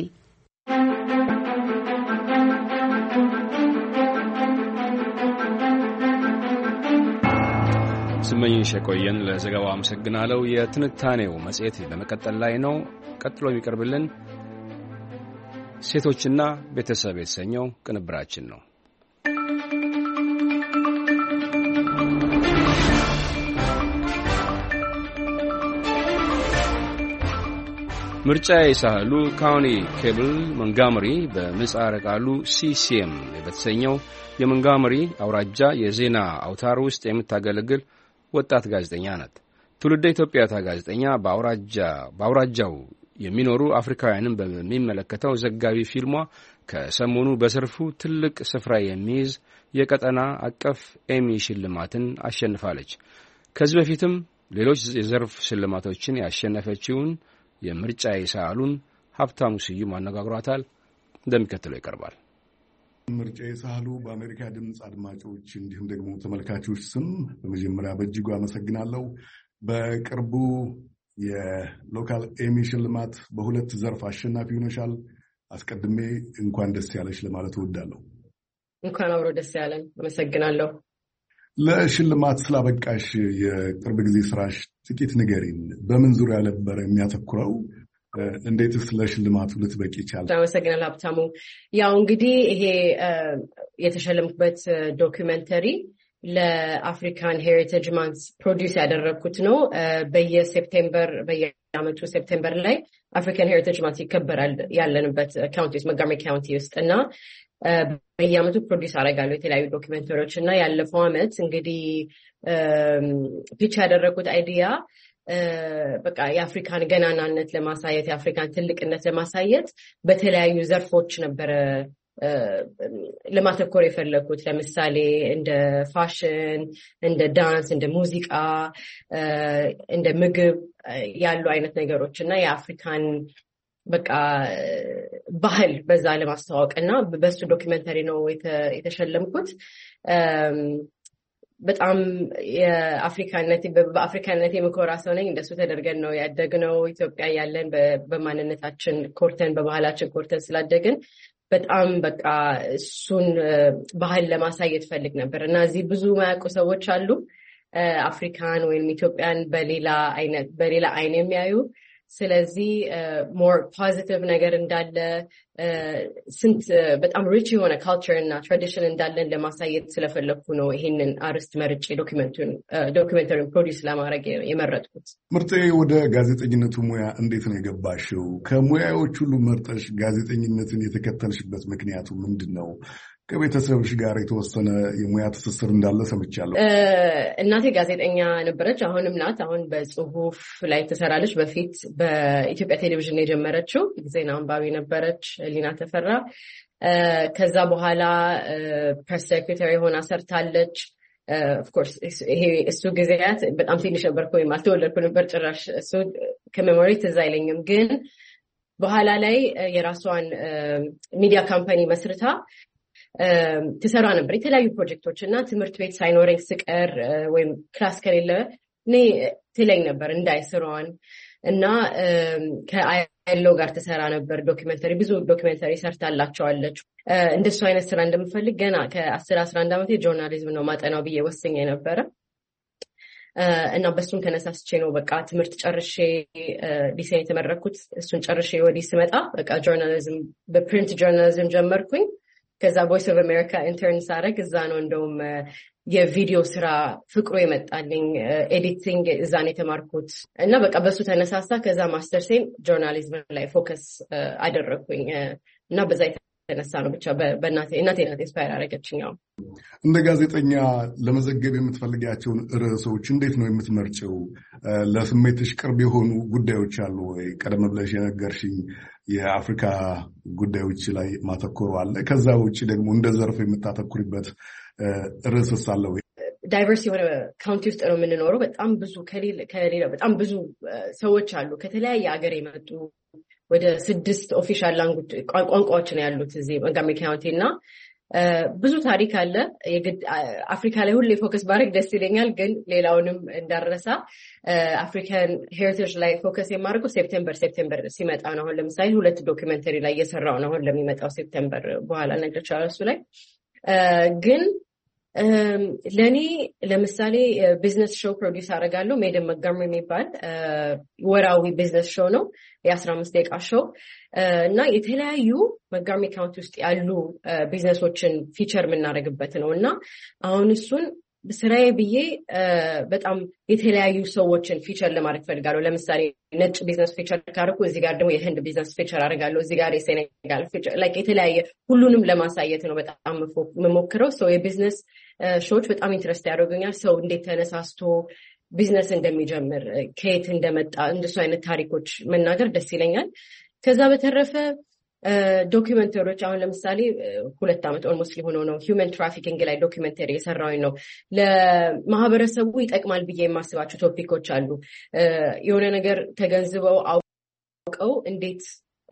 ስመኝሽ የቆየን ለዘገባው አመሰግናለሁ። የትንታኔው መጽሔት በመቀጠል ላይ ነው። ቀጥሎ የሚቀርብልን ሴቶችና ቤተሰብ የተሰኘው ቅንብራችን ነው። ምርጫ የሳህሉ ካውንቲ ኬብል መንጋመሪ በምህጻረ ቃሉ CCM በተሰኘው የመንጋመሪ አውራጃ የዜና አውታር ውስጥ የምታገለግል ወጣት ጋዜጠኛ ናት። ትውልደ ኢትዮጵያዊቷ ጋዜጠኛ በአውራጃው የሚኖሩ አፍሪካውያንን በሚመለከተው ዘጋቢ ፊልሟ ከሰሞኑ በዘርፉ ትልቅ ስፍራ የሚይዝ የቀጠና አቀፍ ኤሚ ሽልማትን አሸንፋለች። ከዚህ በፊትም ሌሎች የዘርፍ ሽልማቶችን ያሸነፈችውን የምርጫ የሳህሉን ሀብታሙ ስዩም አነጋግሯታል። እንደሚከተለው ይቀርባል። ምርጫ የሳህሉ በአሜሪካ ድምፅ አድማጮች እንዲሁም ደግሞ ተመልካቾች ስም በመጀመሪያ በእጅጉ አመሰግናለሁ። በቅርቡ የሎካል ኤሚ ሽልማት በሁለት ዘርፍ አሸናፊ ሆነሻል። አስቀድሜ እንኳን ደስ ያለሽ ለማለት እወዳለሁ። እንኳን አብሮ ደስ ያለን። አመሰግናለሁ። ለሽልማት ስላበቃሽ የቅርብ ጊዜ ስራሽ ጥቂት ንገሪን። በምን ዙሪያ ነበር የሚያተኩረው? እንዴትስ ለሽልማቱ ልትበቂ ይቻላል? አመሰግናለሁ ሀብታሙ። ያው እንግዲህ ይሄ የተሸለምኩበት ዶክመንተሪ ለአፍሪካን ሄሪቴጅ ማንስ ፕሮዲውስ ያደረግኩት ነው። በየአመቱ ሴፕቴምበር ላይ አፍሪካን ሄሪቴጅ ማንስ ይከበራል ያለንበት ካውንቲ ውስጥ መጋመሪ ካውንቲ ውስጥ እና በየአመቱ ፕሮዲውስ አደርጋለሁ የተለያዩ ዶክመንተሪዎች እና ያለፈው አመት እንግዲህ ፒች ያደረግኩት አይዲያ በቃ የአፍሪካን ገናናነት ለማሳየት የአፍሪካን ትልቅነት ለማሳየት በተለያዩ ዘርፎች ነበረ ለማተኮር የፈለኩት። ለምሳሌ እንደ ፋሽን፣ እንደ ዳንስ፣ እንደ ሙዚቃ፣ እንደ ምግብ ያሉ አይነት ነገሮች እና የአፍሪካን በቃ ባህል በዛ ለማስተዋወቅ እና በሱ ዶክመንተሪ ነው የተሸለምኩት። በጣም በአፍሪካነት የምኮራ ሰው ነኝ። እንደሱ ተደርገን ነው ያደግነው። ኢትዮጵያ ያለን በማንነታችን ኮርተን በባህላችን ኮርተን ስላደግን በጣም በቃ እሱን ባህል ለማሳየት ፈልግ ነበር እና እዚህ ብዙ ማያውቁ ሰዎች አሉ አፍሪካን ወይም ኢትዮጵያን በሌላ አይን የሚያዩ ስለዚህ ሞር ፖዚቲቭ ነገር እንዳለ ስንት በጣም ሪች የሆነ ካልቸር እና ትራዲሽን እንዳለን ለማሳየት ስለፈለኩ ነው ይሄንን አርስት መርጬ ዶክመንተሪን ፕሮዲውስ ለማድረግ የመረጥኩት። ምርጤ፣ ወደ ጋዜጠኝነቱ ሙያ እንዴት ነው የገባሽው? ከሙያዎች ሁሉ መርጠሽ ጋዜጠኝነትን የተከተልሽበት ምክንያቱ ምንድን ነው? ከቤተሰብሽ ጋር የተወሰነ የሙያ ትስስር እንዳለ ሰምቻለሁ። እናቴ ጋዜጠኛ ነበረች፣ አሁንም ናት። አሁን በጽሁፍ ላይ ትሰራለች። በፊት በኢትዮጵያ ቴሌቪዥን የጀመረችው ዜና አንባቢ ነበረች፣ ሊና ተፈራ። ከዛ በኋላ ፕሬስ ሴክሬታሪ ሆና ሰርታለች። ኦፍኮርስ ይሄ እሱ ጊዜያት በጣም ትንሽ ነበርኩ፣ ወይም አልተወለድኩ ነበር ጭራሽ። እሱ ከሜሞሪ ትዝ አይለኝም። ግን በኋላ ላይ የራሷን ሚዲያ ካምፓኒ መስርታ ትሰራ ነበር የተለያዩ ፕሮጀክቶች እና ትምህርት ቤት ሳይኖረኝ ስቀር ወይም ክላስ ከሌለ እኔ ትለኝ ነበር እንዳይስሯን እና ከአይሎ ጋር ትሰራ ነበር። ብዙ ዶክመንተሪ ሰርታላቸዋለች። እንደሱ አይነት ስራ እንደምፈልግ ገና ከ10-11 ዓመቴ ጆርናሊዝም ነው ማጠናው ብዬ ወስኜ ነበረ እና በሱም ተነሳስቼ ነው በቃ ትምህርት ጨርሼ ዲሴን የተመረኩት። እሱን ጨርሼ ወዲህ ስመጣ በቃ ጆርናሊዝም በፕሪንት ጆርናሊዝም ጀመርኩኝ። ከዛ ቮይስ ኦፍ አሜሪካ ኢንተርን ሳረግ እዛ ነው እንደውም የቪዲዮ ስራ ፍቅሩ የመጣልኝ። ኤዲቲንግ እዛ ነው የተማርኩት እና በቃ በሱ ተነሳሳ። ከዛ ማስተርሴን ጆርናሊዝም ላይ ፎከስ አደረግኩኝ እና በዛ የተነሳ ነው ብቻ እናቴ ናት ኢንስፓየር አደረገችኝ። እንደ ጋዜጠኛ ለመዘገብ የምትፈልጊያቸውን ርዕሶች እንዴት ነው የምትመርጭው? ለስሜትሽ ቅርብ የሆኑ ጉዳዮች አሉ ወይ? ቀደም ብለሽ የነገርሽኝ የአፍሪካ ጉዳዮች ላይ ማተኮሩ አለ። ከዛ ውጭ ደግሞ እንደ ዘርፍ የምታተኩሪበት ርዕስስ አለ ወይ? ዳይቨርስ የሆነ ካውንቲ ውስጥ ነው የምንኖረው። በጣም ብዙ ከሌላ በጣም ብዙ ሰዎች አሉ ከተለያየ ሀገር የመጡ ወደ 6 ኦፊሻል ላንጉጅ ቋንቋዎች ነው ያሉት እዚህ ሞንትጎመሪ ካውንቲ እና ብዙ ታሪክ አለ። የግድ አፍሪካ ላይ ሁሌ ፎከስ ባደርግ ደስ ይለኛል፣ ግን ሌላውንም እንዳረሳ አፍሪካን ሄሪቴጅ ላይ ፎከስ የማደርገው ሴፕቴምበር ሲመጣ ነው። አሁን ለምሳሌ 2 ዶክመንተሪ ላይ እየሰራው ነው። አሁን ለሚመጣው ሴፕቴምበር በኋላ እነግርሻለሁ እሱ ላይ ግን ለኔ ለምሳሌ ቢዝነስ ሾው ፕሮዲውስ አደርጋለሁ። ሜድን ሞንትጎመሪ የሚባል ወራዊ ቢዝነስ ሾው ነው፣ የ15 ደቂቃ ሾው እና የተለያዩ ሞንትጎመሪ ካውንቲ ውስጥ ያሉ ቢዝነሶችን ፊቸር የምናደርግበት ነው እና አሁን እሱን ስራዬ ብዬ በጣም የተለያዩ ሰዎችን ፊቸር ለማድረግ ፈልጋለሁ። ለምሳሌ ነጭ ቢዝነስ ፊቸር ካደረኩ እዚህ ጋር ደግሞ የህንድ ቢዝነስ ፊቸር አደርጋለሁ፣ እዚህ ጋር የሴኔጋል ፊቸር ላይክ የተለያየ ሁሉንም ለማሳየት ነው በጣም የምሞክረው። ሰው የቢዝነስ ሾዎች በጣም ኢንትረስት ያደርጉኛል። ሰው እንዴት ተነሳስቶ ቢዝነስ እንደሚጀምር ከየት እንደመጣ እንደሱ አይነት ታሪኮች መናገር ደስ ይለኛል። ከዛ በተረፈ ዶክመንተሪዎች አሁን ለምሳሌ 2 ዓመት ኦልሞስት ሊሆነው ነው ሂውመን ትራፊኪንግ ላይ ዶክመንተሪ የሰራሁኝ ነው። ለማህበረሰቡ ይጠቅማል ብዬ የማስባቸው ቶፒኮች አሉ። የሆነ ነገር ተገንዝበው አውቀው እንዴት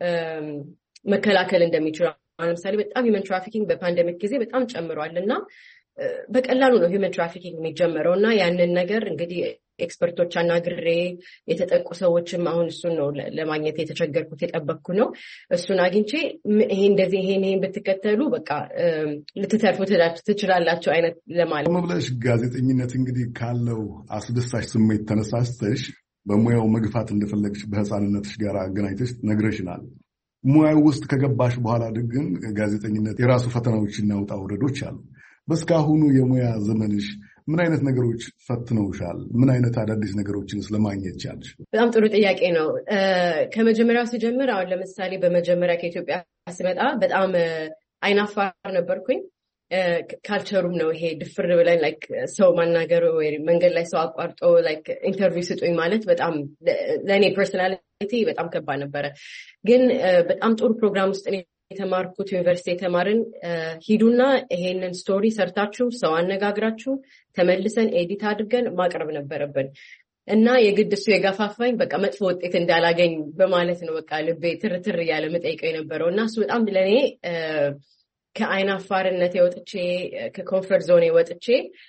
መከላከል እንደሚችሉ። አሁን ለምሳሌ በጣም ሂውመን ትራፊኪንግ በፓንደሚክ ጊዜ በጣም ጨምሯል እና በቀላሉ ነው ሂውመን ትራፊኪንግ የሚጀምረው እና ያንን ነገር እንግዲህ ኤክስፐርቶች አናግሬ የተጠቁ ሰዎችም አሁን እሱን ነው ለማግኘት የተቸገርኩት የጠበቅኩ ነው። እሱን አግኝቼ ይሄ እንደዚህ ይሄን ብትከተሉ በቃ ልትተርፉ ትችላላችሁ አይነት ለማለት ነው። ብለሽ ጋዜጠኝነት እንግዲህ ካለው አስደሳች ስሜት ተነሳስተሽ በሙያው መግፋት እንደፈለግሽ በህፃንነትሽ ጋር አገናኝተሽ ነግረሽናል። ሙያው ውስጥ ከገባሽ በኋላ ግን ጋዜጠኝነት የራሱ ፈተናዎችና ውጣ ውረዶች አሉ። በስካሁኑ የሙያ ዘመንሽ ምን አይነት ነገሮች ፈትነውሻል? ምን አይነት አዳዲስ ነገሮችን ስለማግኘት ቻልሽ? በጣም ጥሩ ጥያቄ ነው። ከመጀመሪያው ሲጀምር አሁን ለምሳሌ በመጀመሪያ ከኢትዮጵያ ስመጣ በጣም አይናፋር ነበርኩኝ። ካልቸሩም ነው ይሄ ድፍር ብለን ላይክ ሰው ማናገር ወይ መንገድ ላይ ሰው አቋርጦ ላይክ ኢንተርቪው ስጡኝ ማለት በጣም ለእኔ ፐርሰናሊቲ በጣም ከባድ ነበረ። ግን በጣም ጥሩ ፕሮግራም ውስጥ የተማርኩት ዩኒቨርሲቲ የተማርን ሂዱና ይሄንን ስቶሪ ሰርታችሁ ሰው አነጋግራችሁ ተመልሰን ኤዲት አድርገን ማቅረብ ነበረብን እና የግድ እሱ የገፋፋኝ በቃ መጥፎ ውጤት እንዳላገኝ በማለት ነው በቃ ልቤ ትርትር እያለ መጠይቀው የነበረው እና እሱ በጣም ለእኔ ከአይናፋርነት ወጥቼ ከኮንፈርት ዞን ወጥቼ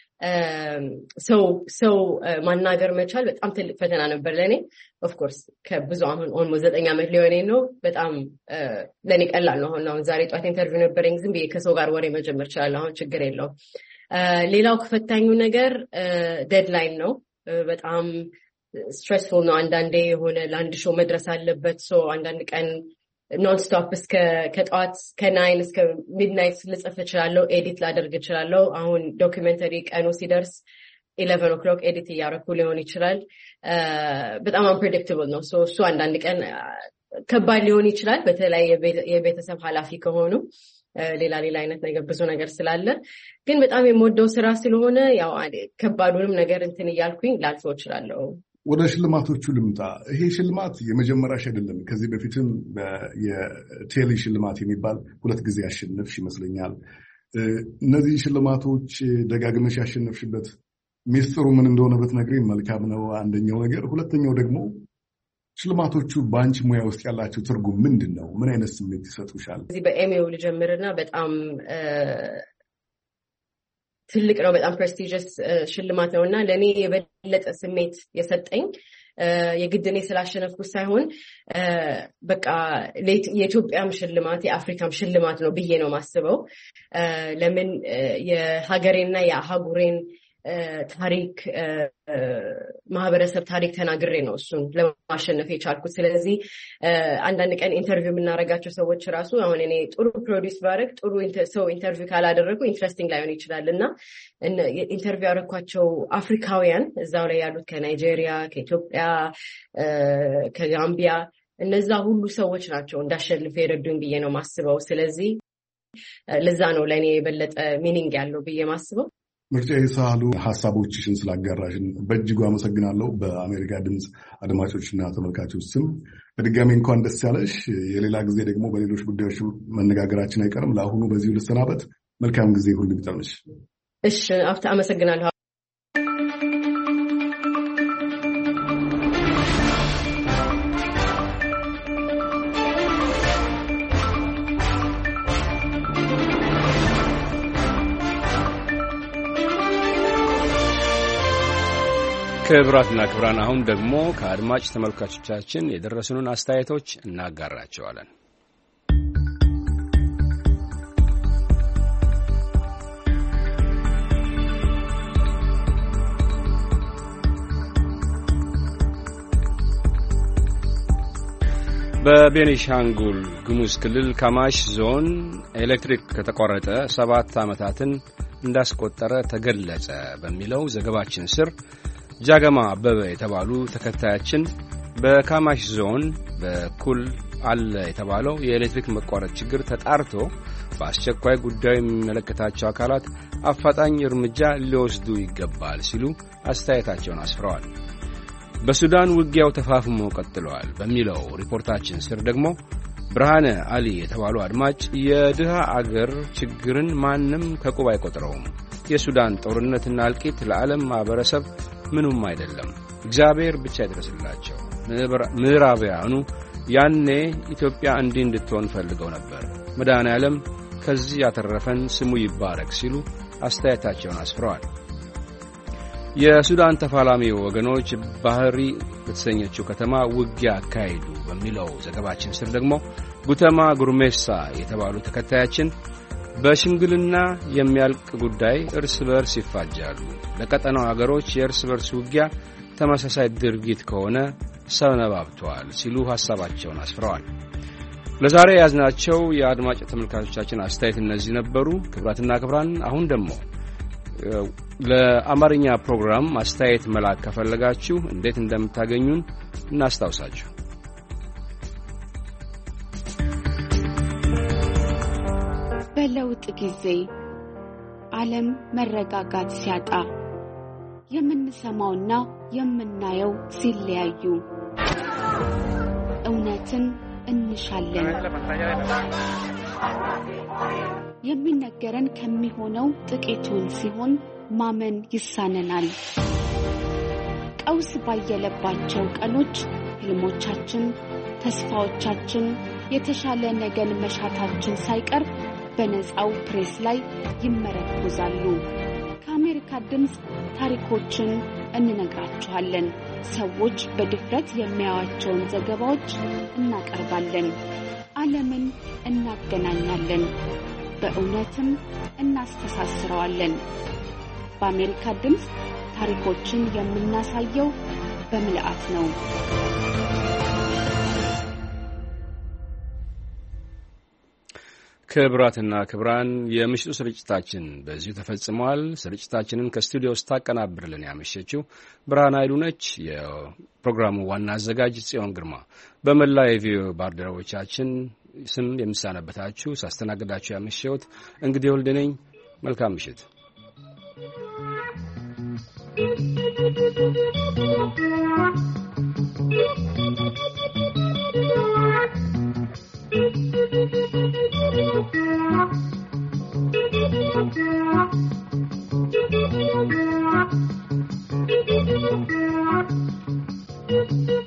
ሰው ማናገር መቻል በጣም ትልቅ ፈተና ነበር ለኔ። ኦፍ ኮርስ ከብዙ አሁን ኦልሞስት 9 ዓመት ሊሆኔ ነው። በጣም ለኔ ቀላል ነው። አሁን ዛሬ ጧት ኢንተርቪው ነበረኝ፣ ዝም ብዬ ከሰው ጋር ወሬ መጀመር እችላለሁ። አሁን ችግር የለውም። ሌላው ከፈታኙ ነገር ዴድላይን ነው። በጣም ስትሬስፉል ነው። አንዳንዴ የሆነ ለአንድ ሾው መድረስ አለበት። ሶ አንዳንድ ቀን ኖንስቶፕ እስከ ከጠዋት ከ9 እስከ ሚድናይት ልጽፍ እችላለሁ፣ ኤዲት ላደርግ እችላለሁ። አሁን ዶክመንተሪ ቀኑ ሲደርስ 11 o'clock ኤዲት እያደረኩ ሊሆን ይችላል። በጣም አንፕሬዲክታብል ነው። ሶ እሱ አንዳንድ ቀን ከባድ ሊሆን ይችላል፣ በተለይ የቤተሰብ ኃላፊ ከሆኑ ሌላ አይነት ነገር ብዙ ነገር ስላለ፣ ግን በጣም የምወደው ስራ ስለሆነ ያው ከባዱንም ነገር እንትን እያልኩኝ ላልፈው እችላለሁ። ወደ ሽልማቶቹ ልምጣ። ይሄ ሽልማት የመጀመሪያሽ አይደለም። ከዚህ በፊትም የቴሌ ሽልማት የሚባል 2 ጊዜ ያሸነፍሽ ይመስለኛል። እነዚህ ሽልማቶች ደጋግመሽ ያሸነፍሽበት ሚስጥሩ ምን እንደሆነ ብትነግሪኝ መልካም ነው። አንደኛው ነገር። ሁለተኛው ደግሞ ሽልማቶቹ በአንቺ ሙያ ውስጥ ያላቸው ትርጉም ምንድን ነው? ምን አይነት ስሜት ይሰጡሻል? እዚህ በኤሚው ልጀምርና በጣም ትልቅ ነው። በጣም ፕሬስቲጂየስ ሽልማት ነውና ለኔ የበለጠ ስሜት የሰጠኝ የግድ እኔ ስላሸነፍኩት ሳይሆን በቃ የኢትዮጵያም ሽልማት የአፍሪካም ሽልማት ነው ብዬ ነው ማስበው። ለምን የሀገሬና የአህጉሬን ታሪክ ማህበረሰብ ታሪክ ተናግሬ ነው እሱን ለማሸነፍ የቻልኩት። ስለዚህ አንዳንድ ቀን ኢንተርቪው የምናደርጋቸው ሰዎች ራሱ አሁን እኔ ጥሩ ፕሮዲውስ ባደርግ ጥሩ ሰው ኢንተርቪው ካላደረጉ ኢንትረስቲንግ ላይሆን ይችላል እና ኢንተርቪው ያደረኳቸው አፍሪካውያን እዛው ላይ ያሉት ከናይጄሪያ፣ ከኢትዮጵያ፣ ከጋምቢያ እነዛ ሁሉ ሰዎች ናቸው እንዳሸንፍ የረዱኝ ብዬ ነው ማስበው። ስለዚህ ለዛ ነው ለእኔ የበለጠ ሚኒንግ ያለው ብዬ ማስበው። ምርጫዬ ሳህሉ ሀሳቦችሽን ስላጋራሽን በእጅጉ አመሰግናለሁ። በአሜሪካ ድምፅ አድማጮችና ተመልካቾች ስም በድጋሚ እንኳን ደስ ያለሽ። የሌላ ጊዜ ደግሞ በሌሎች ጉዳዮች መነጋገራችን አይቀርም። ለአሁኑ በዚሁ ልሰናበት። መልካም ጊዜ ሁሉ ይግጠምሽ። እሺ፣ አመሰግናለሁ። ክቡራትና ክቡራን፣ አሁን ደግሞ ከአድማጭ ተመልካቾቻችን የደረሱንን አስተያየቶች እናጋራቸዋለን። በቤኒሻንጉል ጉሙዝ ክልል ካማሽ ዞን ኤሌክትሪክ ከተቋረጠ 7 ዓመታትን እንዳስቆጠረ ተገለጸ በሚለው ዘገባችን ስር ጃገማ አበበ የተባሉ ተከታያችን በካማሽ ዞን በኩል አለ የተባለው የኤሌክትሪክ መቋረጥ ችግር ተጣርቶ በአስቸኳይ ጉዳዩ የሚመለከታቸው አካላት አፋጣኝ እርምጃ ሊወስዱ ይገባል ሲሉ አስተያየታቸውን አስፍረዋል። በሱዳን ውጊያው ተፋፍሞ ቀጥሏል በሚለው ሪፖርታችን ስር ደግሞ ብርሃነ አሊ የተባሉ አድማጭ የድሃ አገር ችግርን ማንም ከቁብ አይቆጥረውም፣ የሱዳን ጦርነትና እልቂት ለዓለም ማህበረሰብ ምኑም አይደለም፣ እግዚአብሔር ብቻ ይድረስላቸው። ምዕራባውያኑ ያኔ ኢትዮጵያ እንዲህ እንድትሆን ፈልገው ነበር፣ መድኃኔዓለም ከዚህ ያተረፈን ስሙ ይባረክ ሲሉ አስተያየታቸውን አስፍረዋል። የሱዳን ተፋላሚ ወገኖች ባህሪ በተሰኘችው ከተማ ውጊያ አካሄዱ በሚለው ዘገባችን ስር ደግሞ ጉተማ ጉርሜሳ የተባሉ ተከታያችን በሽምግልና የሚያልቅ ጉዳይ እርስ በርስ ይፋጃሉ፣ ለቀጠናው አገሮች የእርስ በርስ ውጊያ ተመሳሳይ ድርጊት ከሆነ ሰነባብተዋል ሲሉ ሐሳባቸውን አስፍረዋል። ለዛሬ ያዝናቸው የአድማጭ ተመልካቾቻችን አስተያየት እነዚህ ነበሩ። ክቡራትና ክቡራን፣ አሁን ደግሞ ለአማርኛ ፕሮግራም አስተያየት መላክ ከፈለጋችሁ እንዴት እንደምታገኙን እናስታውሳችሁ። በለውጥ ጊዜ ዓለም መረጋጋት ሲያጣ የምንሰማውና የምናየው ሲለያዩ እውነትን እንሻለን። የሚነገረን ከሚሆነው ጥቂቱን ሲሆን ማመን ይሳነናል። ቀውስ ባየለባቸው ቀኖች ህልሞቻችን፣ ተስፋዎቻችን፣ የተሻለ ነገን መሻታችን ሳይቀር በነፃው ፕሬስ ላይ ይመረኮዛሉ። ከአሜሪካ ድምፅ ታሪኮችን እንነግራችኋለን። ሰዎች በድፍረት የሚያዩዋቸውን ዘገባዎች እናቀርባለን። ዓለምን እናገናኛለን፣ በእውነትም እናስተሳስረዋለን። በአሜሪካ ድምፅ ታሪኮችን የምናሳየው በምልአት ነው። ክቡራትና ክቡራን የምሽቱ ስርጭታችን በዚሁ ተፈጽሟል። ስርጭታችንን ከስቱዲዮ ውስጥ ታቀናብርልን ያመሸችው ብርሃን ኃይሉ ነች። የፕሮግራሙ ዋና አዘጋጅ ጽዮን ግርማ። በመላ የቪዲዮ ባልደረቦቻችን ስም የምሳነበታችሁ ሳስተናግዳችሁ ያመሸሁት እንግዲህ ወልድ ነኝ። መልካም ምሽት። Thank you.